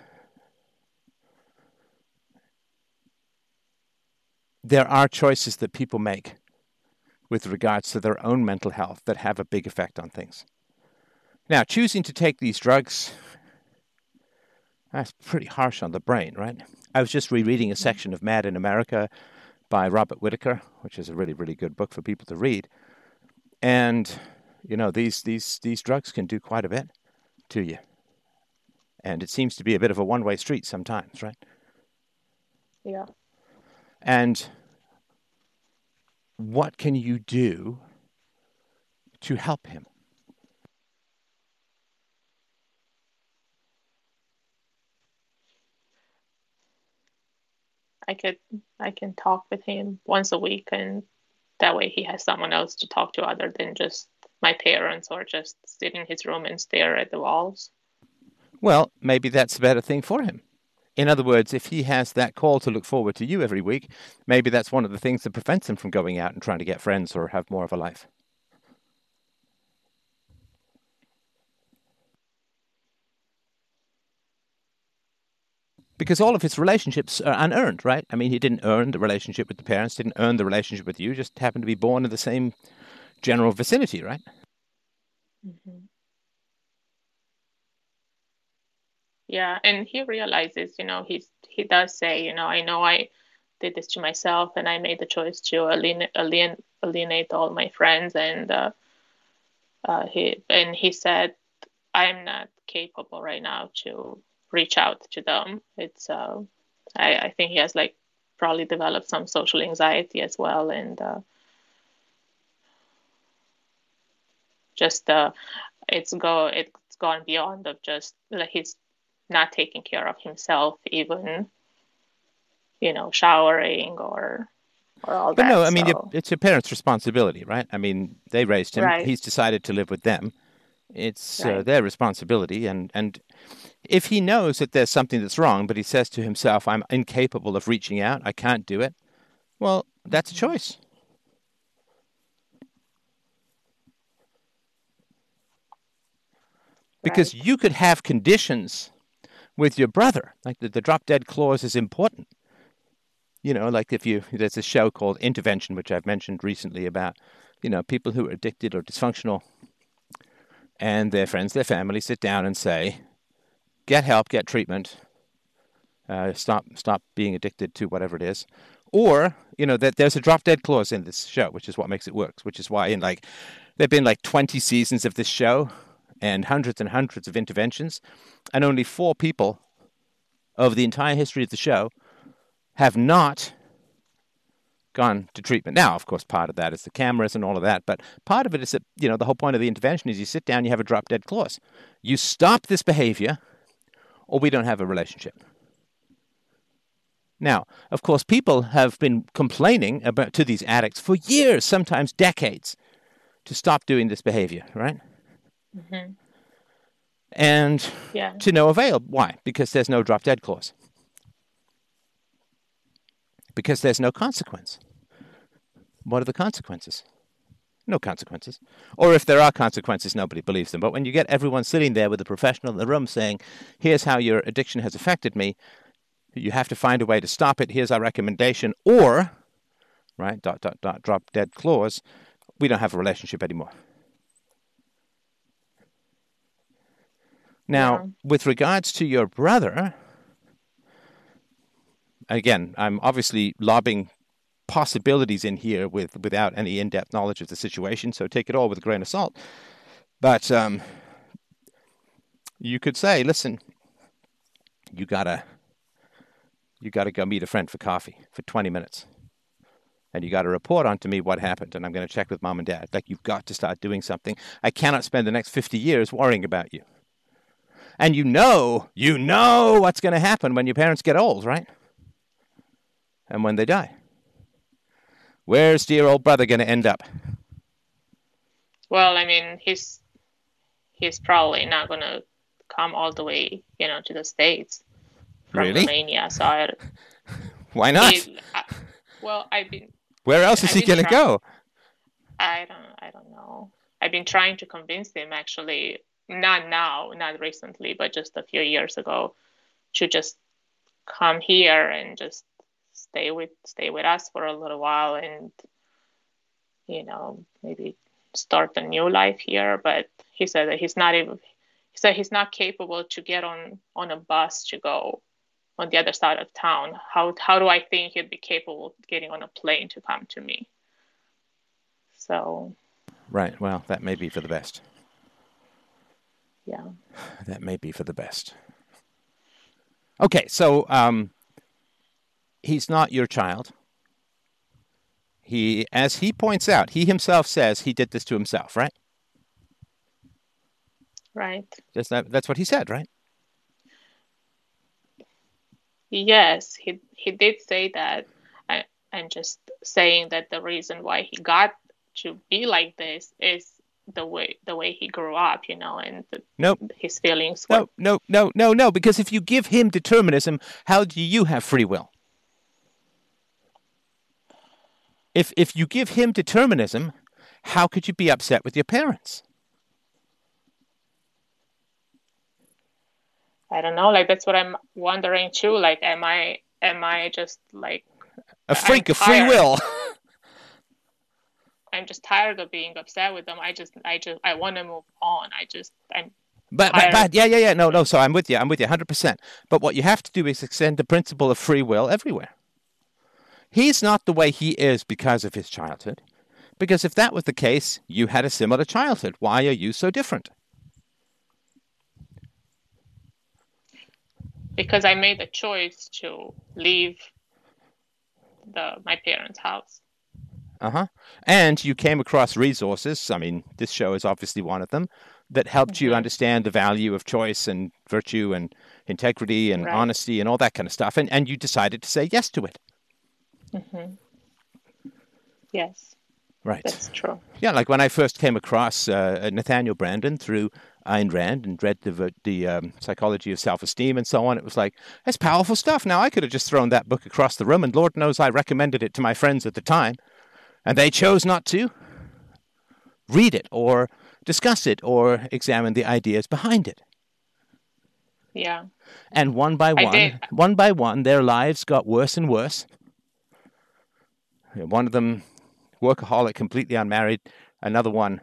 there are choices that people make with regards to their own mental health that have a big effect on things. Now, choosing to take these drugs, that's pretty harsh on the brain, right? I was just rereading a section of Mad in America by Robert Whitaker, which is a really, really good book for people to read. And, you know, these, these, these drugs can do quite a bit to you. And it seems to be a bit of a one-way street sometimes, right? Yeah. And what can you do to help him? I could I can talk with him once a week, and that way he has someone else to talk to other than just my parents or just sit in his room and stare at the walls. Well, maybe that's a better thing for him. In other words, if he has that call to look forward to you every week, maybe that's one of the things that prevents him from going out and trying to get friends or have more of a life. Because all of his relationships are unearned, right? I mean, he didn't earn the relationship with the parents, didn't earn the relationship with you, just happened to be born in the same general vicinity, right? Mm-hmm. Yeah, and he realizes, you know, he's he does say, you know, I know I did this to myself, and I made the choice to alien, alien, alienate all my friends, and uh, uh, he and he said, I'm not capable right now to reach out to them. It's uh, I, I think he has like probably developed some social anxiety as well, and uh, just uh, it's go it's gone beyond of just like he's not taking care of himself, even you know showering or or all But no, that. I mean, So it's your parents' responsibility, right? I mean, they raised him. right, He's decided to live with them. It's uh, right, their responsibility. And, and if he knows that there's something that's wrong, but he says to himself, I'm incapable of reaching out, I can't do it, well, that's a mm-hmm. choice. Because Right, you could have conditions with your brother, like the, the drop dead clause is important. You know, like if you, there's a show called Intervention, which I've mentioned recently about, you know, people who are addicted or dysfunctional and their friends, their family sit down and say, get help, get treatment, uh, stop stop being addicted to whatever it is. Or, you know, that there's a drop dead clause in this show, which is what makes it work, which is why in like, there've been like twenty seasons of this show and hundreds and hundreds of interventions, and only four people over the entire history of the show have not gone to treatment. Now, of course, part of that is the cameras and all of that, but part of it is that, you know, the whole point of the intervention is you sit down, you have a drop dead clause. You stop this behavior, or we don't have a relationship. Now, of course, people have been complaining about to these addicts for years, sometimes decades, to stop doing this behavior, right? mm-hmm. And Yeah, to no avail. Why? Because there's no drop dead clause. Because there's no consequence. What are the consequences? No consequences. Or if there are consequences, nobody believes them. But when you get everyone sitting there with a professional in the room saying, here's how your addiction has affected me, you have to find a way to stop it, here's our recommendation, or, right, dot, dot, dot, drop dead clause, we don't have a relationship anymore. Now, yeah, with regards to your brother, again, I'm obviously lobbing possibilities in here with without any in-depth knowledge of the situation, so take it all with a grain of salt. But um, you could say, listen, you gotta you gotta go meet a friend for coffee for twenty minutes. And you got to report on to me what happened, and I'm going to check with mom and dad. Like, you've got to start doing something. I cannot spend the next fifty years worrying about you. And you know, you know what's going to happen when your parents get old, right? And when they die. Where's dear old brother going to end up? well, I mean, he's he's probably not gonna come all the way, you know, to the States from Really? Romania. So I, Why not? he, I, well, I've been, Where else is I've he been going to trying. go? I don't, I don't know. I've been trying to convince him actually, not now, not recently, but just a few years ago, to just come here and just stay with stay with us for a little while, and you know maybe start a new life here. But he said that he's not even. He said he's not capable to get on on a bus to go on the other side of town. How how do I think he'd be capable of getting on a plane to come to me? So Right. Well, that may be for the best. yeah. That may be for the best. Okay, so um, he's not your child. He, as he points out, he himself says he did this to himself, right? Right. That's that, that's what he said, right? Yes, he he did say that. I, I'm just saying that the reason why he got to be like this is the way the way he grew up, you know, and the, Nope. his feelings were No, no, no, no, no. Because if you give him determinism, how do you have free will? If if you give him determinism, how could you be upset with your parents? I don't know. Like that's what I'm wondering too. Like, am I am I just like A I'm freak of free tired. will. I'm just tired of being upset with them. I just I just I want to move on. I just I'm But, but, tired of but, yeah, yeah, yeah. No, no. So I'm with you. I'm with you one hundred percent. But what you have to do is extend the principle of free will everywhere. He's not the way he is because of his childhood. Because if that was the case, you had a similar childhood. Why are you so different? because I made the choice to leave the my parents' house. Uh-huh. And you came across resources, I mean, this show is obviously one of them, that helped you Mm-hmm. understand the value of choice and virtue and integrity and Right. honesty and all that kind of stuff. And, and you decided to say yes to it. Mm-hmm. Yes, Right. that's true. Yeah, like when I first came across uh, Nathaniel Branden through Ayn Rand and read the, the um, psychology of self-esteem and so on, it was like, that's powerful stuff. Now, I could have just thrown that book across the room, and Lord knows I recommended it to my friends at the time, and they chose not to read it or discuss it or examine the ideas behind it. Yeah. And one by I did. one, one by one, their lives got worse and worse. One of them, workaholic, completely unmarried. Another one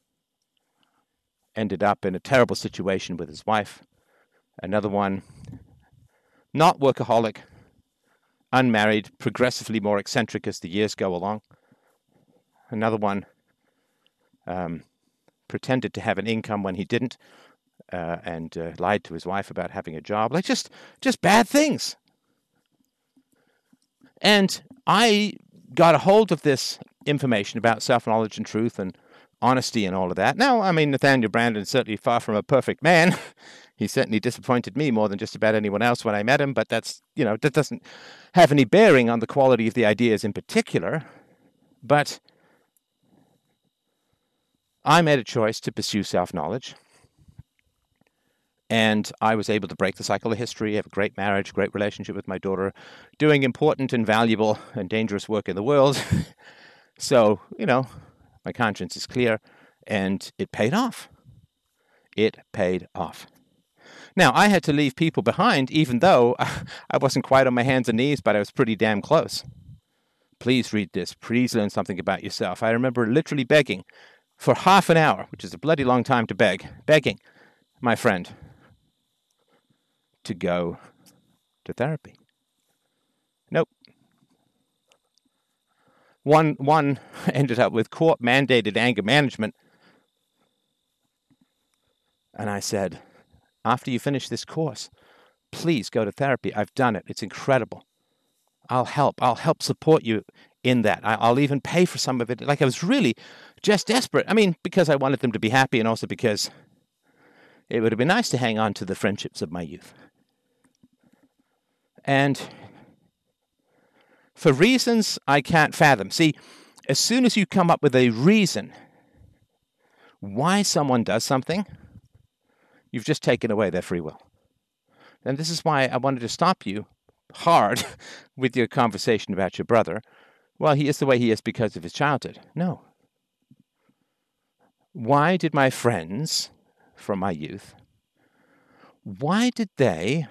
ended up in a terrible situation with his wife. Another one, not workaholic, unmarried, progressively more eccentric as the years go along. Another one um, pretended to have an income when he didn't, uh, and uh, lied to his wife about having a job. Like just, just bad things. And I got a hold of this information about self-knowledge and truth and honesty and all of that. Now, I mean, Nathaniel Branden is certainly far from a perfect man. He certainly disappointed me more than just about anyone else when I met him, but that's, you know, that doesn't have any bearing on the quality of the ideas in particular. But I made a choice to pursue self-knowledge. And I was able to break the cycle of history, have a great marriage, great relationship with my daughter, doing important and valuable and dangerous work in the world. So, you know, my conscience is clear, and it paid off. It paid off. Now, I had to leave people behind, even though I wasn't quite on my hands and knees, but I was pretty damn close. Please read this. Please learn something about yourself. I remember literally begging for half an hour, which is a bloody long time to beg, begging my friend to go to therapy. Nope. One one ended up with court-mandated anger management. And I said, after you finish this course, please go to therapy. I've done it. It's incredible. I'll help. I'll help support you in that. I'll even pay for some of it. Like I was really just desperate. I mean, because I wanted them to be happy, and also because it would have been nice to hang on to the friendships of my youth. And for reasons I can't fathom. See, as soon as you come up with a reason why someone does something, you've just taken away their free will. And this is why I wanted to stop you hard with your conversation about your brother. Well, he is the way he is because of his childhood. No. Why did my friends from my youth, why did they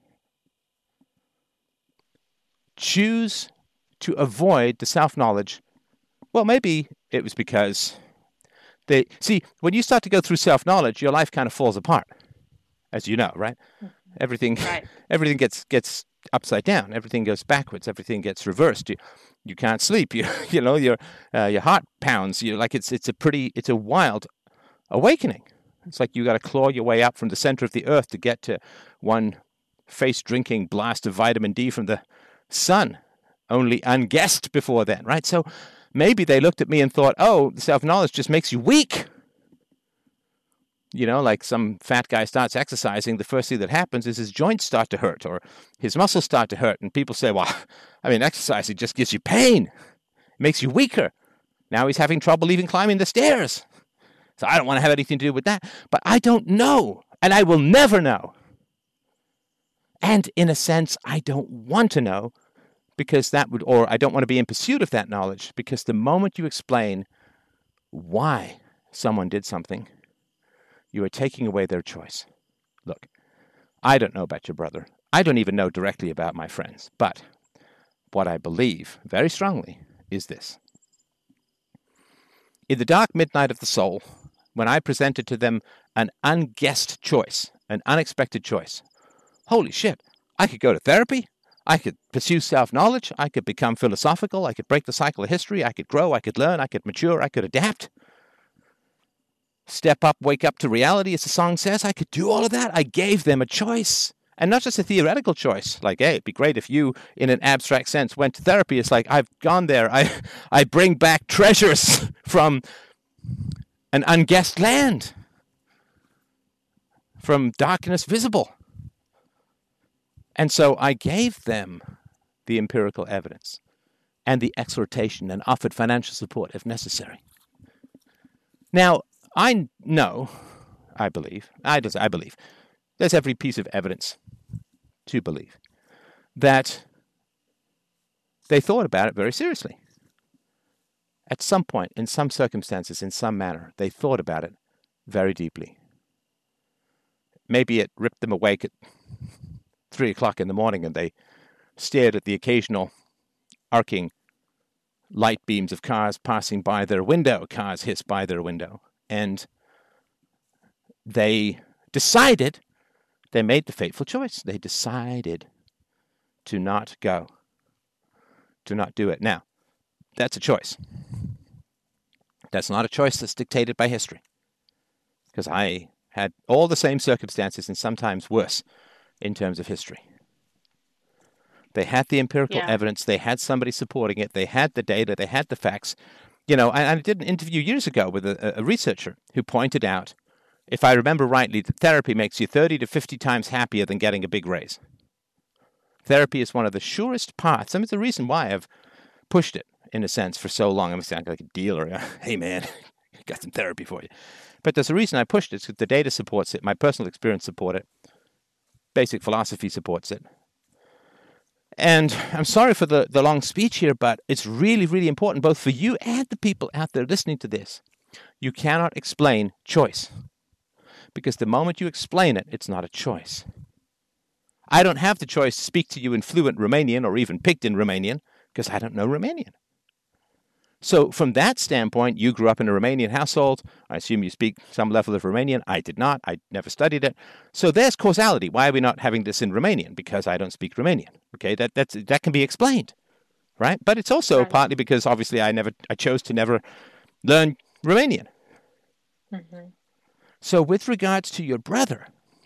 choose to avoid the self-knowledge? Well, maybe it was because they... See, when you start to go through self-knowledge, your life kind of falls apart, as you know, right? Everything Right. everything gets gets upside down. Everything goes backwards. Everything gets reversed. You you can't sleep. You you know your uh, your heart pounds. You like it's it's a pretty it's a wild awakening. It's like you got to claw your way up from the center of the earth to get to one face-drinking blast of vitamin D from the sun, only unguessed before then, right? So maybe they looked at me and thought, oh, self-knowledge just makes you weak. You know, like some fat guy starts exercising, the first thing that happens is his joints start to hurt or his muscles start to hurt. And people say, well, I mean, exercising just gives you pain. It makes you weaker. Now he's having trouble even climbing the stairs. So I don't want to have anything to do with that. But I don't know, and I will never know. And in a sense, I don't want to know, because that would, or I don't want to be in pursuit of that knowledge, because the moment you explain why someone did something, you are taking away their choice. Look, I don't know about your brother. I don't even know directly about my friends. But what I believe very strongly is this. In the dark midnight of the soul, when I presented to them an unguessed choice, an unexpected choice, holy shit, I could go to therapy. I could pursue self-knowledge. I could become philosophical. I could break the cycle of history. I could grow. I could learn. I could mature. I could adapt. Step up, wake up to reality, as the song says. I could do all of that. I gave them a choice. And not just a theoretical choice. Like, hey, it'd be great if you, in an abstract sense, went to therapy. It's like, I've gone there. I, I bring back treasures from an unguessed land. From darkness visible. And so I gave them the empirical evidence and the exhortation and offered financial support if necessary. Now, I know, I believe, I, I believe, there's every piece of evidence to believe that they thought about it very seriously. At some point, in some circumstances, in some manner, they thought about it very deeply. Maybe it ripped them awake at three o'clock in the morning and they stared at the occasional arcing light beams of cars passing by their window. Cars hiss by their window. And they decided, they made the fateful choice. They decided to not go, to not do it. Now, that's a choice. That's not a choice that's dictated by history. Because I had all the same circumstances and sometimes worse in terms of history. They had the empirical Yeah. evidence. They had somebody supporting it. They had the data. They had the facts. You know, I, I did an interview years ago with a, a researcher who pointed out, if I remember rightly, that therapy makes you thirty to fifty times happier than getting a big raise. Therapy is one of the surest paths. I mean, it's the reason why I've pushed it, in a sense, for so long. I'm sounding like a dealer. Hey, man, got some therapy for you. But there's a reason I pushed it. It's because the data supports it. My personal experience supports it. Basic philosophy supports it. And I'm sorry for the, the long speech here, but it's really, really important, both for you and the people out there listening to this. You cannot explain choice. Because the moment you explain it, it's not a choice. I don't have the choice to speak to you in fluent Romanian or even Pidgin Romanian, because I don't know Romanian. So from that standpoint, you grew up in a Romanian household. I assume you speak some level of Romanian. I did not. I never studied it. So there's causality. Why are we not having this in Romanian? Because I don't speak Romanian. Okay, that that's, that can be explained, right? But it's also Right. partly because obviously I never I chose to never learn Romanian. Mm-hmm. So with regards to your brother,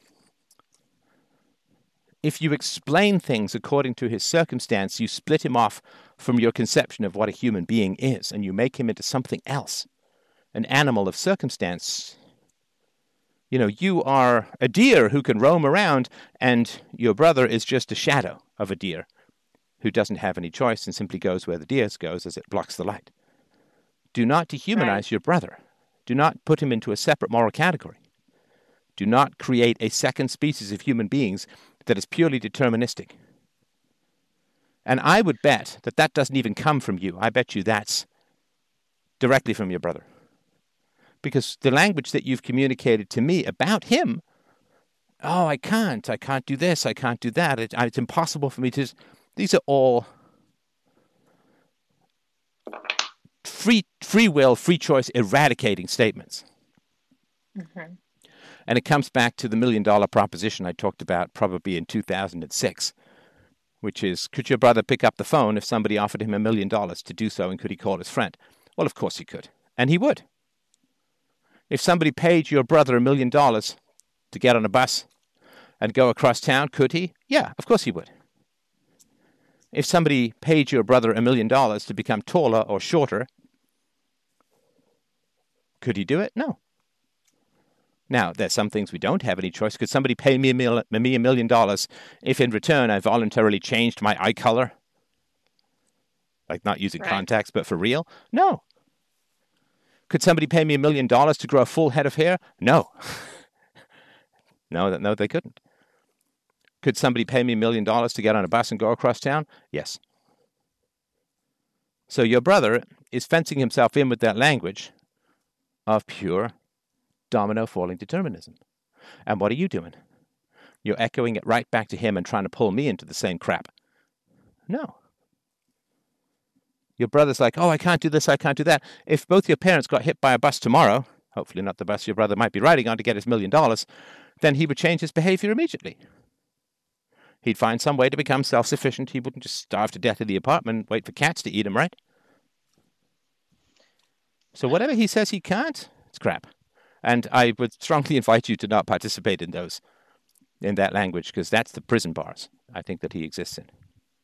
if you explain things according to his circumstance, you split him off from your conception of what a human being is, and you make him into something else, an animal of circumstance. You know, you are a deer who can roam around, and your brother is just a shadow of a deer who doesn't have any choice and simply goes where the deer goes as it blocks the light. Do not dehumanize Right. your brother. Do not put him into a separate moral category. Do not create a second species of human beings that is purely deterministic. And I would bet that that doesn't even come from you. I bet you that's directly from your brother. Because the language that you've communicated to me about him, oh, I can't, I can't do this, I can't do that, it, it's impossible for me to... These are all free, free will, free choice, eradicating statements. Mm-hmm. And it comes back to the million dollar proposition I talked about probably in two thousand six, which is, could your brother pick up the phone if somebody offered him a million dollars to do so, and could he call his friend? Well, of course he could. And he would. If somebody paid your brother a million dollars to get on a bus and go across town, could he? Yeah, of course he would. If somebody paid your brother a million dollars to become taller or shorter, could he do it? No. Now, there's some things we don't have any choice. Could somebody pay me a, mil- me a million dollars if in return I voluntarily changed my eye color? Like not using Right. contacts, but for real? No. Could somebody pay me a million dollars to grow a full head of hair? No. no, no, they couldn't. Could somebody pay me a million dollars to get on a bus and go across town? Yes. So your brother is fencing himself in with that language of pure domino falling determinism. And what are you doing? you're echoing it right back to him and trying to pull me into the same crap. No. Your brother's like, oh, I can't do this, I can't do that. If both your parents got hit by a bus tomorrow, hopefully not the bus your brother might be riding on to get his million dollars, then he would change his behavior immediately. He'd find some way to become self-sufficient. He wouldn't just starve to death in the apartment and wait for cats to eat him, right? So whatever he says he can't, it's crap. And I would strongly invite you to not participate in those, in that language, because that's the prison bars I think that he exists in.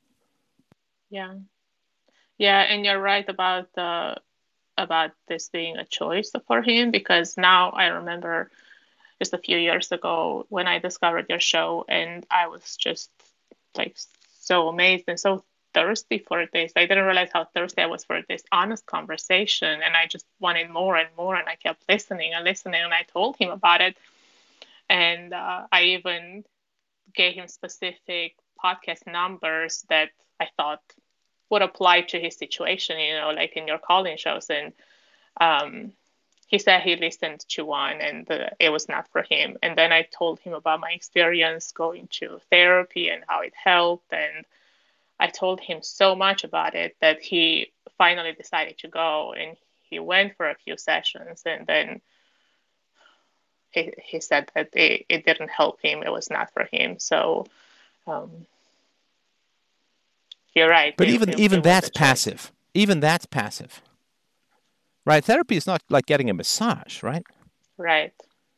Yeah. Yeah, and you're right about the about this being a choice for him, because now I remember just a few years ago when I discovered your show, and I was just like so amazed and so thirsty for this. I didn't realize how thirsty I was for this honest conversation, and I just wanted more and more, and I kept listening and listening, and I told him about it. And uh, I even gave him specific podcast numbers that I thought would apply to his situation, you know, like in your call-in shows. And um, he said he listened to one and uh, it was not for him. And then I told him about my experience going to therapy and how it helped. And I told him so much about it that he finally decided to go. And he went for a few sessions. And then he, he said that it, it didn't help him. It was not for him. So um, you're right. But it, even it, even it that's passive. Even that's passive. Right? Therapy is not like getting a massage, right? Right.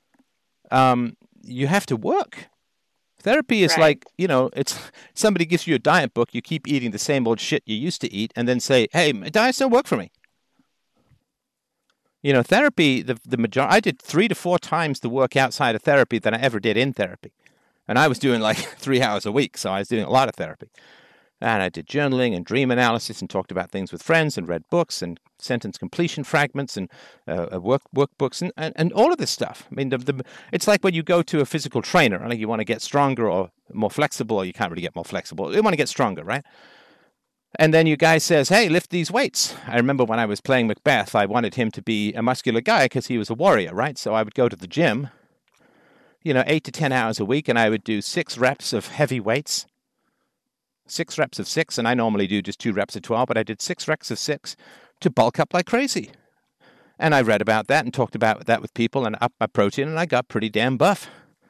Um, you have to work. Therapy is right. like, you know, it's somebody gives you a diet book, you keep eating the same old shit you used to eat, and then say, hey, my diets don't work for me. You know, therapy, the the major- I did three to four times the work outside of therapy than I ever did in therapy. And I was doing like three hours a week, so I was doing a lot of therapy. And I did journaling and dream analysis and talked about things with friends and read books and sentence completion fragments and uh, work workbooks and, and, and all of this stuff. I mean, the, the, it's like when you go to a physical trainer, like you want to get stronger or more flexible, or you can't really get more flexible. You want to get stronger, right? And then your guy says, hey, lift these weights. I remember when I was playing Macbeth, I wanted him to be a muscular guy because he was a warrior, right? So I would go to the gym, you know, eight to ten hours a week, and I would do six reps of heavy weights. Six reps of six, and I normally do just two reps of twelve, but I did six reps of six to bulk up like crazy. And I read about that and talked about that with people and upped my protein, and I got pretty damn buff.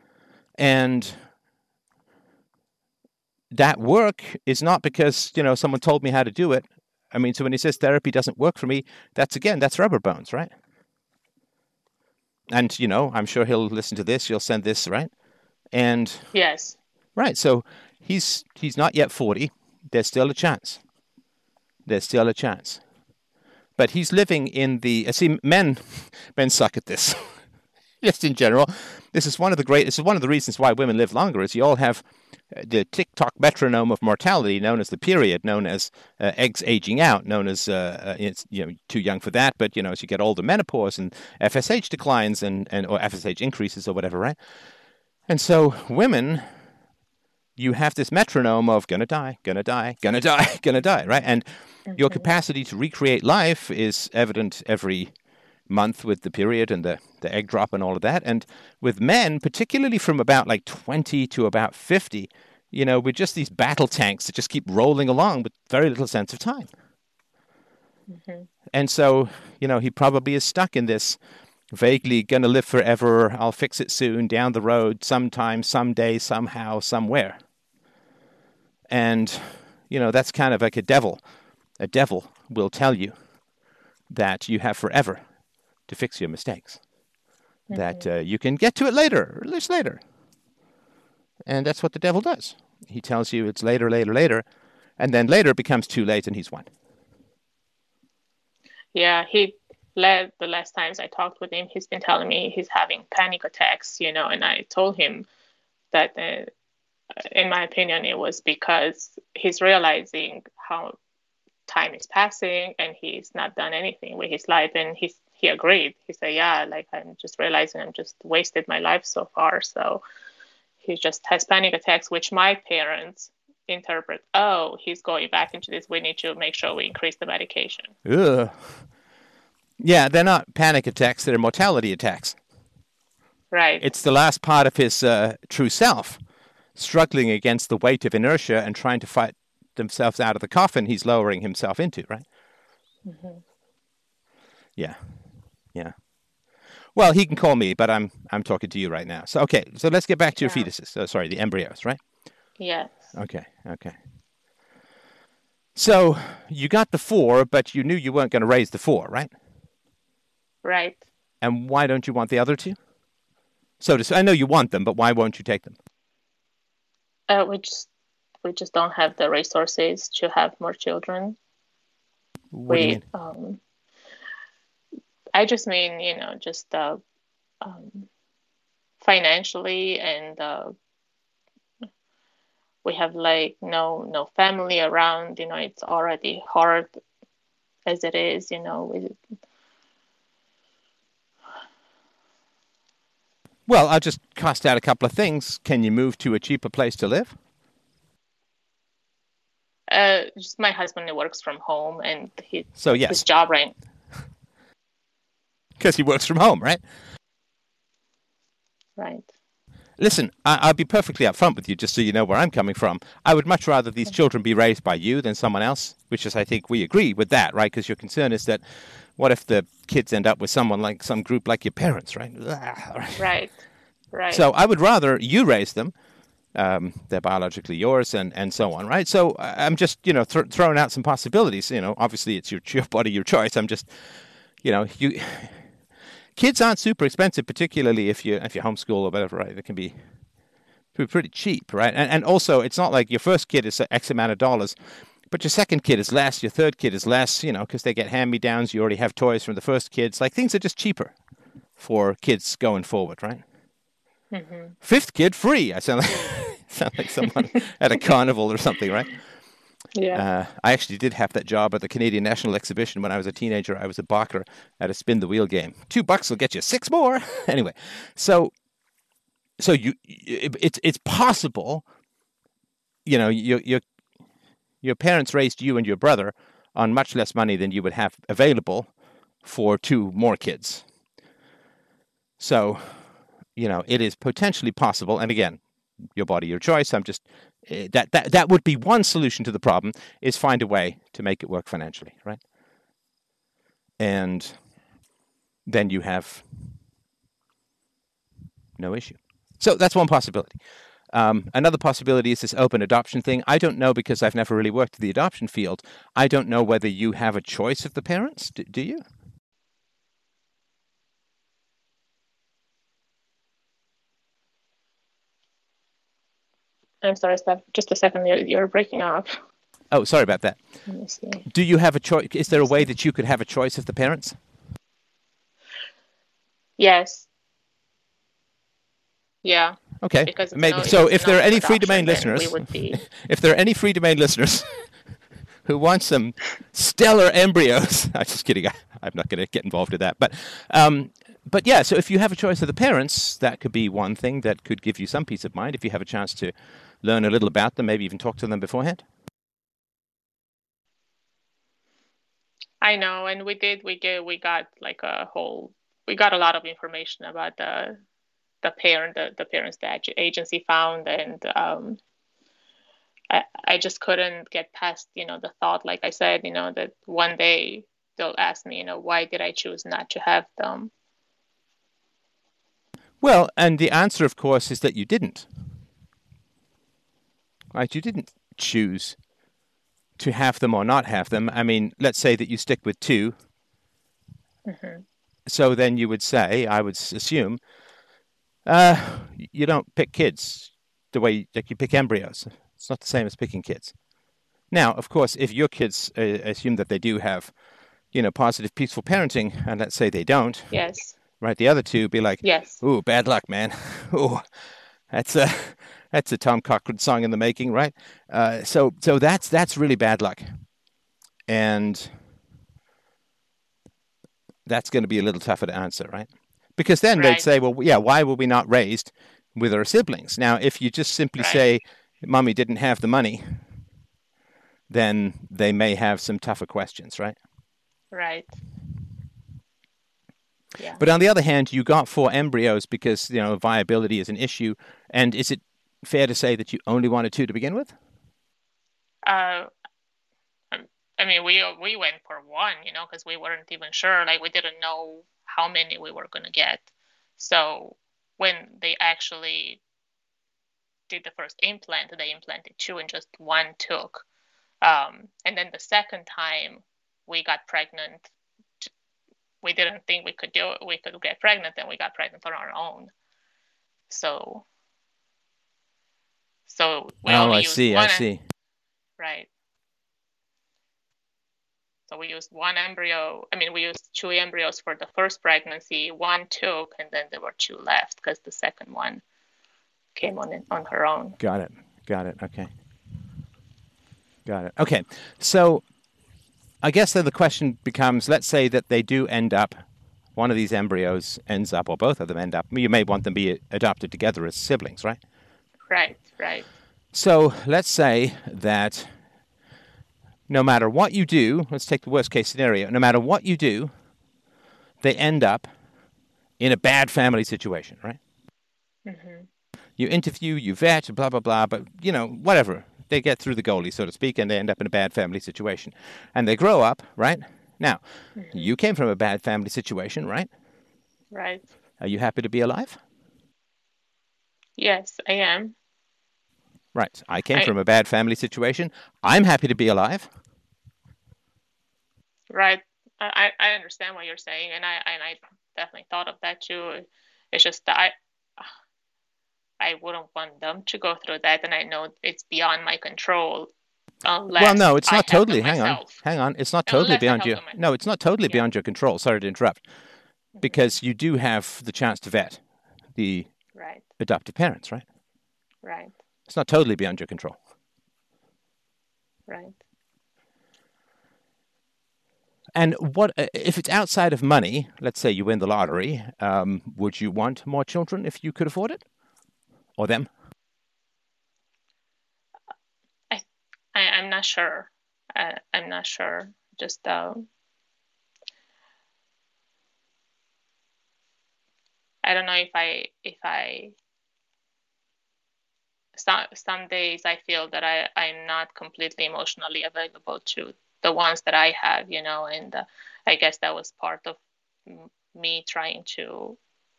And that work is not because, you know, someone told me how to do it. I mean, so when he says therapy doesn't work for me, that's, again, that's rubber bones, right? And, you know, I'm sure he'll listen to this, you'll send this, right? And yes. Right, so he's he's not yet forty. There's still a chance. There's still a chance. But he's living in the... See, men, men suck at this. Just in general. This is one of the great... This is one of the reasons why women live longer, is you all have the tick-tock metronome of mortality, known as the period, known as uh, eggs aging out, known as... Uh, uh, it's, you know, too young for that, but, you know, as you get older, menopause and F S H declines and, and or F S H increases or whatever, right? And so women... You have this metronome of gonna die, gonna die, gonna die, gonna die, right? And okay. Your capacity to recreate life is evident every month with the period and the, the egg drop and all of that. And with men, particularly from about like twenty to about fifty, you know, we're just these battle tanks that just keep rolling along with very little sense of time. Mm-hmm. And so, you know, he probably is stuck in this vaguely gonna live forever, I'll fix it soon, down the road, sometime, someday, somehow, somewhere. And, you know, that's kind of like a devil. A devil will tell you that you have forever to fix your mistakes. Mm-hmm. That uh, you can get to it later, or at least later. And that's what the devil does. He tells you it's later, later, later, and then later becomes too late and he's won. Yeah, he... the last times I talked with him, he's been telling me he's having panic attacks, you know, and I told him that, uh, in my opinion, it was because he's realizing how time is passing and he's not done anything with his life. And he's, he agreed. He said, yeah, like I'm just realizing I'm just wasted my life so far. So he just has panic attacks, which my parents interpret, oh, he's going back into this. We need to make sure we increase the medication. Ugh. Yeah, they're not panic attacks, they're mortality attacks. Right. It's the last part of his uh, true self struggling against the weight of inertia and trying to fight themselves out of the coffin he's lowering himself into, right? Mm-hmm. Yeah, yeah. Well, he can call me, but I'm I'm talking to you right now. So okay, so let's get back to your Yeah. fetuses. Oh, sorry, the embryos, right? Yes. Okay, okay. So you got the four, but you knew you weren't going to raise the four, right? Right. And why don't you want the other two? So to, I know you want them, but why won't you take them? Uh, we just we just don't have the resources to have more children. What do you We mean? um, I just mean, you know, just uh, um, financially, and uh, we have like no no family around. You know, it's already hard as it is. You know, we, Well, I'll just cost out a couple of things. Can you move to a cheaper place to live? uh, just my husband works from home, and he So his yes, job right. because he works from home, right? Right. Listen, I- I'll be perfectly upfront with you, just so you know where I'm coming from. I would much rather these children be raised by you than someone else, which is, I think, we agree with that, right? Because your concern is that, what if the kids end up with someone like some group like your parents, right? Right. Right. So I would rather you raise them. Um, they're biologically yours, and, and so on, right? So I'm just, you know, th- throwing out some possibilities. You know, obviously it's your your body, your choice. I'm just, you know, you kids aren't super expensive, particularly if you if you homeschool or whatever, right? It can be pretty cheap, right? And and also, it's not like your first kid is X amount of dollars, but your second kid is less, your third kid is less, you know, because they get hand-me-downs. You already have toys from the first kids. Like, things are just cheaper for kids going forward, right? Mm-hmm. Fifth kid free. I sound like sound like someone at a carnival or something, right? Yeah. Uh, I actually did have that job at the Canadian National Exhibition when I was a teenager. I was a barker at a spin the wheel game. Two bucks will get you six more. Anyway, so so you it, it's it's possible. You know, your your your parents raised you and your brother on much less money than you would have available for two more kids. So, you know, it is potentially possible. And again, your body, your choice. I'm just that that that would be one solution to the problem, is find a way to make it work financially, right? And then you have no issue. So that's one possibility. Um, another possibility is this open adoption thing. I don't know, because I've never really worked in the adoption field. I don't know whether you have a choice of the parents. Do, do you? I'm sorry, Steph. Just a second. You're, you're breaking up. Oh, sorry about that. Let me see. Do you have a choice? Is there a way that you could have a choice of the parents? Yes. Yeah. Okay. Because Maybe. no, So it's if there are not any adoption, free domain then listeners, we would be. if there are any free domain listeners who want some stellar embryos, I'm just kidding. I, I'm not going to get involved in that. But, um, but yeah. So if you have a choice of the parents, that could be one thing that could give you some peace of mind if you have a chance to learn a little about them, maybe even talk to them beforehand. I know, and we did. We get. We got like a whole. We got a lot of information about the the parent, the, the parents that agency found, and um, I I just couldn't get past, you know, the thought, like I said, you know, that one day they'll ask me, you know, why did I choose not to have them? Well, and the answer, of course, is that you didn't. Right? You didn't choose to have them or not have them. I mean, let's say that you stick with two. Mm-hmm. So then you would say, I would assume, uh, you don't pick kids the way like you pick embryos. It's not the same as picking kids. Now, of course, if your kids uh, assume that they do have, you know, positive, peaceful parenting, and let's say they don't, Yes. right? The other two be like, Yes. "Ooh, bad luck, man. Ooh, that's a that's a Tom Cochrane song in the making, right?" Uh, so so that's that's really bad luck, and that's going to be a little tougher to answer, right? Because then Right. they'd say, well, yeah, why were we not raised with our siblings? Now, if you just simply Right. say, mommy didn't have the money, then they may have some tougher questions, right? Right. Yeah. But on the other hand, you got four embryos because, you know, viability is an issue. And is it fair to say that you only wanted two to begin with? Uh, um, I mean, we we went for one, you know, because we weren't even sure. Like we didn't know how many we were gonna get. So when they actually did the first implant, they implanted two and just one took. Um, and then the second time we got pregnant, we didn't think we could do it. We could get pregnant, and we got pregnant on our own. So, so we Oh, only I used see, I one, see. right? So we used one embryo. I mean, we used two embryos for the first pregnancy. One took, and then there were two left because the second one came on in, on her own. Got it. Got it. Okay. Got it. Okay. So I guess then the question becomes, let's say that they do end up, one of these embryos ends up, or both of them end up, you may want them to be adopted together as siblings, right? Right, right. So let's say that no matter what you do, let's take the worst case scenario, no matter what you do, they end up in a bad family situation, right? Mm-hmm. You interview, you vet, blah, blah, blah, but, you know, whatever. They get through the goalie, so to speak, and they end up in a bad family situation. And they grow up, right? Now, mm-hmm. you came from a bad family situation, right? Right. Are you happy to be alive? Yes, I am. Right. I came I, from a bad family situation. I'm happy to be alive. Right. I, I understand what you're saying, and I and I definitely thought of that too. It's just that I I wouldn't want them to go through that, and I know it's beyond my control. Unless well, no, it's I not totally. Hang myself. on, hang on. It's not totally Unless beyond you. No, it's not totally yeah. beyond your control. Sorry to interrupt, mm-hmm. because you do have the chance to vet the right. adoptive parents, right? Right. It's not totally beyond your control. Right. And what if it's outside of money? Let's say you win the lottery. Um, would you want more children if you could afford it, or them? I, I I'm not sure. I, I'm not sure. Just um, I don't know if I if I. Some some days I feel that I I'm not completely emotionally available to the ones that I have, you know, and uh, I guess that was part of m- me trying to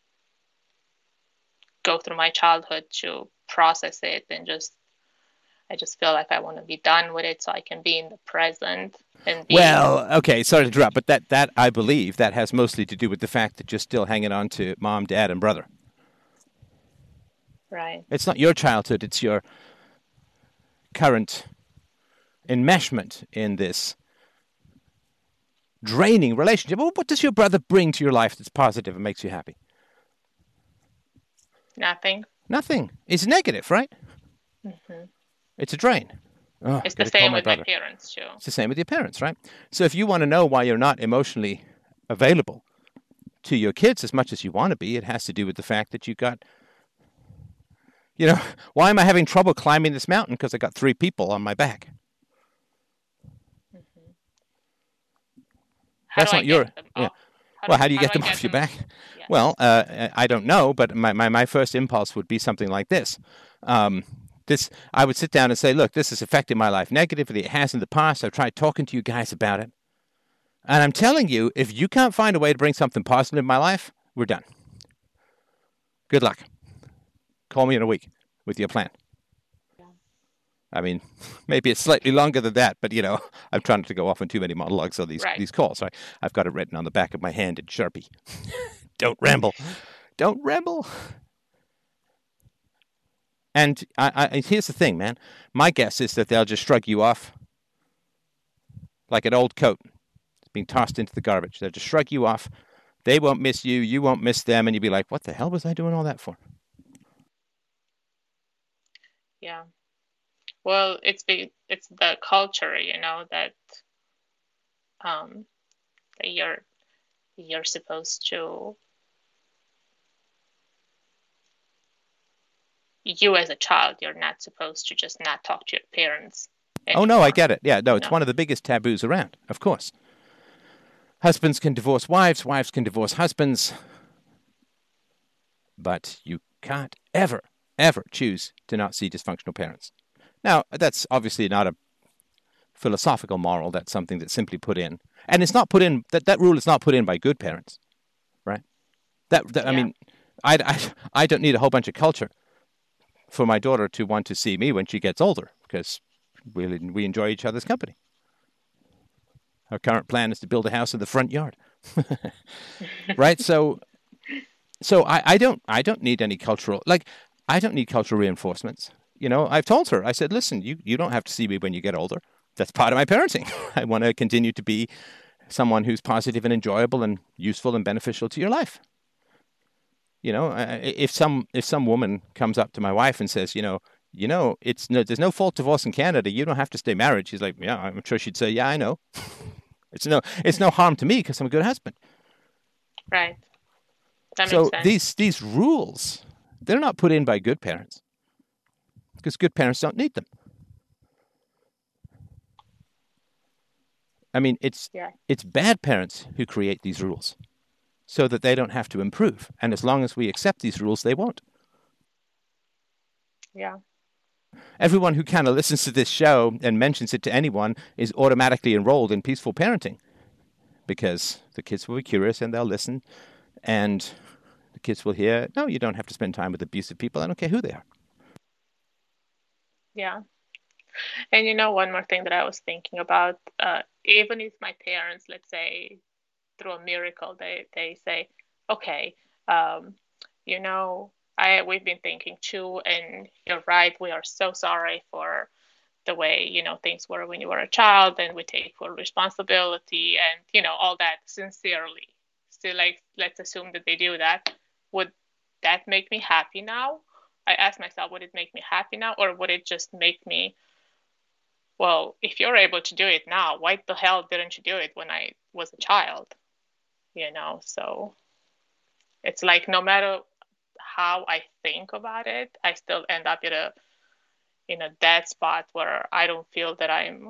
go through my childhood to process it, and just I just feel like I want to be done with it so I can be in the present and be. Well, okay, sorry to interrupt, but that that I believe that has mostly to do with the fact that you're still hanging on to mom, dad, and brother. Right. It's not your childhood, it's your current enmeshment in this draining relationship. Well, what does your brother bring to your life that's positive and makes you happy? Nothing. Nothing. It's negative, right? Mm-hmm. It's a drain. Oh, it's the same my with brother. my parents, too. It's the same with your parents, right? So if you want to know why you're not emotionally available to your kids as much as you want to be, it has to do with the fact that you got... You know, why am I having trouble climbing this mountain? Because I got three people on my back. Mm-hmm. That's not your... Yeah. How well, do, how do you how get do them get off your them? back? Yeah. Well, uh, I don't know, but my, my, my first impulse would be something like this. Um, this I would sit down and say, look, this has affected my life negatively. It has in the past. I've tried talking to you guys about it. And I'm telling you, if you can't find a way to bring something positive in my life, we're done. Good luck. Call me in a week with your plan. Yeah. I mean, maybe it's slightly longer than that, but, you know, I'm trying not to go off on too many monologues on these, right. these calls. Right? I've got it written on the back of my hand in Sharpie. Don't ramble. Don't ramble. And I, I, here's the thing, man. My guess is that they'll just shrug you off like an old coat being tossed into the garbage. They'll just shrug you off. They won't miss you. You won't miss them. And you'll be like, what the hell was I doing all that for? Yeah. Well, it's the, it's the culture, you know, that um, that you're you're supposed to... You as a child, you're not supposed to just not talk to your parents anymore. Oh, no, I get it. Yeah, no, it's no. one of the biggest taboos around, of course. Husbands can divorce wives, wives can divorce husbands, but you can't ever ever choose to not see dysfunctional parents. Now, that's obviously not a philosophical moral. That's something that's simply put in. And it's not put in, that, that rule is not put in by good parents, right? That, that I Yeah. mean, I, I, I don't need a whole bunch of culture for my daughter to want to see me when she gets older, because we, we enjoy each other's company. Our current plan is to build a house in the front yard. Right? So so I, I don't I don't need any cultural, like, I don't need cultural reinforcements. You know, I've told her, I said, listen, you, you don't have to see me when you get older. That's part of my parenting. I want to continue to be someone who's positive and enjoyable and useful and beneficial to your life. You know, if some if some woman comes up to my wife and says, you know, you know, it's no, there's no fault divorce in Canada. You don't have to stay married. She's like, yeah, I'm sure she'd say, yeah, I know. It's no, it's no harm to me because I'm a good husband. Right. That makes So sense. these these rules, they're not put in by good parents, because good parents don't need them. I mean, it's Yeah. it's bad parents who create these rules so that they don't have to improve. And as long as we accept these rules, they won't. Yeah. Everyone who kind of listens to this show and mentions it to anyone is automatically enrolled in peaceful parenting, because the kids will be curious and they'll listen, and the kids will hear, no, you don't have to spend time with abusive people. I don't care who they are. Yeah. And you know, one more thing that I was thinking about, uh, even if my parents, let's say, through a miracle, they, they say, okay, um, you know, I we've been thinking too, and you're right, we are so sorry for the way, you know, things were when you were a child, and we take full responsibility and, you know, all that sincerely. Still, like, let's assume that they do that. Would that make me happy now? I ask myself, would it make me happy now, or would it just make me, well, if you're able to do it now, why the hell didn't you do it when I was a child? You know, so it's like no matter how I think about it, I still end up in a in a dead spot where I don't feel that I'm,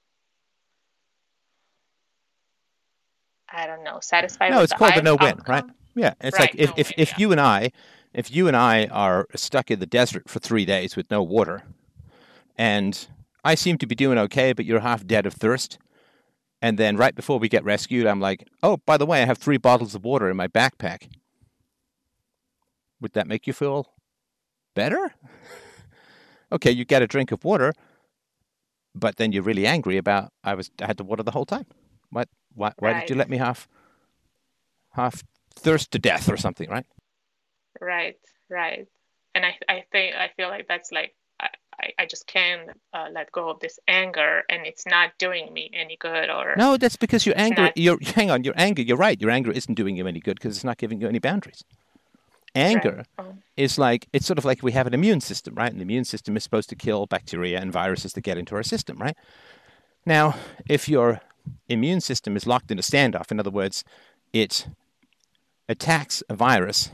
I don't know, satisfied No, with it's the called the no-win, right? outcome. Yeah, it's like Right, if, no if, win, if yeah. you and I, if you and I are stuck in the desert for three days with no water, and I seem to be doing okay, but you're half dead of thirst, and then right before we get rescued, I'm like, oh, by the way, I have three bottles of water in my backpack. Would that make you feel better? Okay, you get a drink of water, but then you're really angry about I was I had the water the whole time. What? Why? Why did Right, you let me half half thirst to death or something? Right? right, right. And I, I think I feel like that's like I, I, I just can't uh, let go of this anger, and it's not doing me any good, or No, that's because your it's anger. not Your hang on, your anger. You're right. Your anger isn't doing you any good because it's not giving you any boundaries. right. Anger Um, is like it's sort of like we have an immune system, right? And the immune system is supposed to kill bacteria and viruses that get into our system, right? Now, if your immune system is locked in a standoff, in other words, it attacks a virus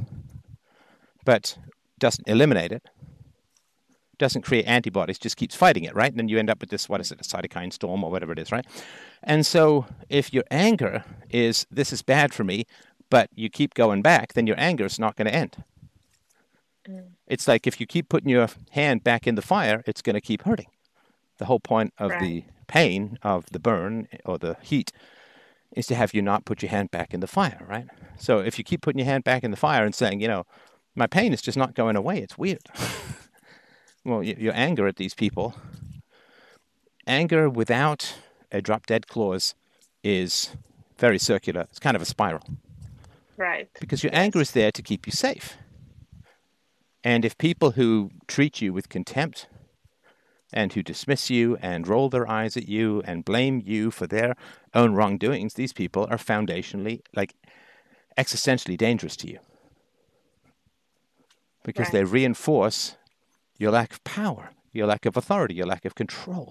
but doesn't eliminate it, doesn't create antibodies, just keeps fighting it, right? And then you end up with this, what is it, a cytokine storm or whatever it is, right? And so if your anger is, this is bad for me, but you keep going back, then your anger is not going to end. mm, It's like if you keep putting your hand back in the fire, it's going to keep hurting. The whole point of right, the pain of the burn or the heat is to have you not put your hand back in the fire, right? So if you keep putting your hand back in the fire and saying, you know, my pain is just not going away, it's weird. Well, your anger at these people, anger without a drop dead clause is very circular. It's kind of a spiral right. because your anger Yes, is there to keep you safe. And if people who treat you with contempt and who dismiss you and roll their eyes at you and blame you for their own wrongdoings, these people are foundationally, like, existentially dangerous to you because they right. reinforce your lack of power, your lack of authority, your lack of control.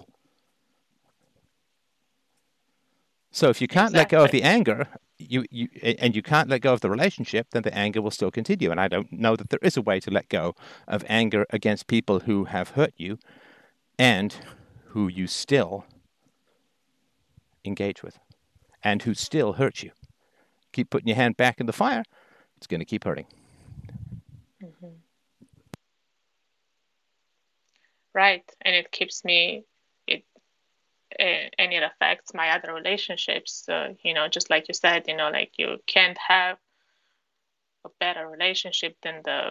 So if you can't let go of Exactly. the anger, you, you and you can't let go of the relationship, then the anger will still continue. And I don't know that there is a way to let go of anger against people who have hurt you and who you still engage with and who still hurt you. Keep putting your hand back in the fire, it's going to keep hurting. Hmm. Right. And it keeps me, it, eh, and it affects my other relationships. Uh, you know, just like you said, you know, like you can't have a better relationship than the,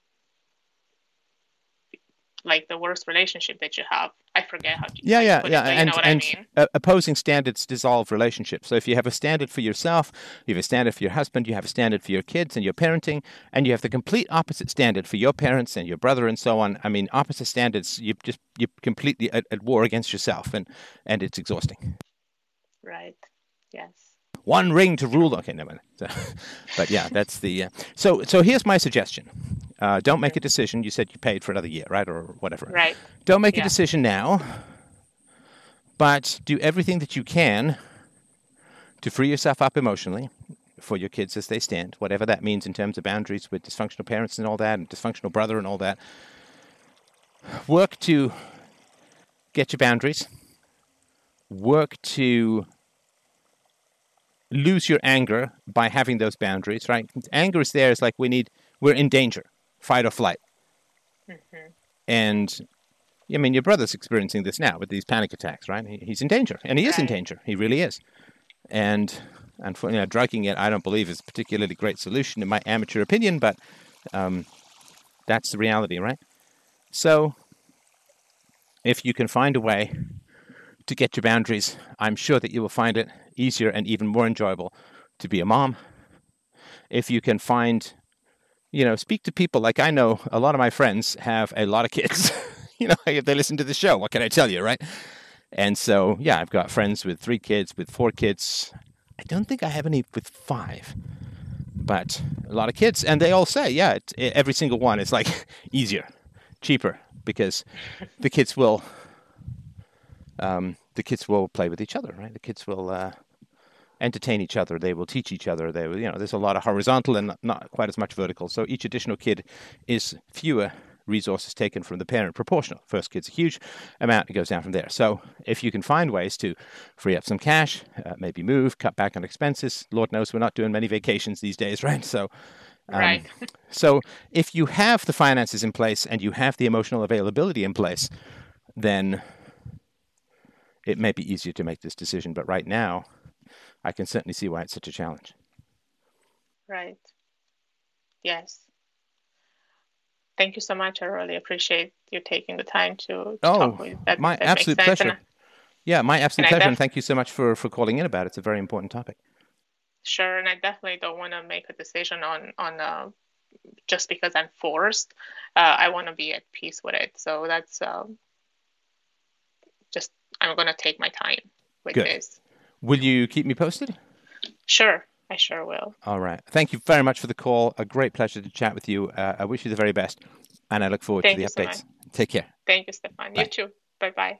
like the worst relationship that you have. I forget how you, Yeah, how you yeah, put yeah, it, but you know and what I and mean. uh, opposing standards dissolve relationships. So if you have a standard for yourself, you have a standard for your husband, you have a standard for your kids and your parenting, and you have the complete opposite standard for your parents and your brother and so on. I mean, opposite standards, you just you're completely at, at war against yourself, and and it's exhausting. Right. Yes. One ring to True. rule. Okay, never mind. So, but yeah, that's the. Uh, so so here's my suggestion. Uh, don't make Mm-hmm. a decision. You said you paid for another year, right, or whatever. Right. Don't make a Yeah. decision now, but do everything that you can to free yourself up emotionally for your kids as they stand, whatever that means in terms of boundaries with dysfunctional parents and all that, and dysfunctional brother and all that. Work to get your boundaries. Work to lose your anger by having those boundaries, right? Anger is there. It's like we need, we're in danger, fight or flight. Mm-hmm. And I mean, your brother's experiencing this now with these panic attacks, right? He, he's in danger, and he is in Right. danger. He really is. And unfortunately, you know, drugging it, I don't believe is a particularly great solution in my amateur opinion, but um, that's the reality, right? So if you can find a way to get your boundaries, I'm sure that you will find it easier and even more enjoyable to be a mom. If you can find, you know, speak to people like I know a lot of my friends have a lot of kids. You know, they listen to the show. What can I tell you, right? And so, yeah, I've got friends with three kids, with four kids. I don't think I have any with five, but a lot of kids. And they all say, yeah, it, it, every single one is like easier, cheaper, because the kids will, um, the kids will play with each other, right? The kids will uh, entertain each other. They will teach each other. They will, you know, there's a lot of horizontal and not quite as much vertical. So each additional kid is fewer resources taken from the parent proportional. First kid's a huge amount, it goes down from there. So if you can find ways to free up some cash, uh, maybe move, cut back on expenses. Lord knows we're not doing many vacations these days, right? So um, Right. so if you have the finances in place and you have the emotional availability in place, then it may be easier to make this decision. But right now, I can certainly see why it's such a challenge. Right. Yes. Thank you so much. I really appreciate you taking the time to, to talk Oh, with that. my That makes absolute sense. And pleasure. Yeah, my and absolute I pleasure. def And thank you so much for, for calling in about it. It's a very important topic. sure, and I definitely don't want to make a decision on on uh, just because I'm forced. Uh, I want to be at peace with it. So that's um, just I'm gonna take my time with Good. this. Will you keep me posted? Sure, I sure will. All right. Thank you very much for the call. A great pleasure to chat with you. Uh, I wish you the very best, and I look forward to Thank the you so much. updates. Take care. Thank you, Stefan. You Bye. too. Bye bye.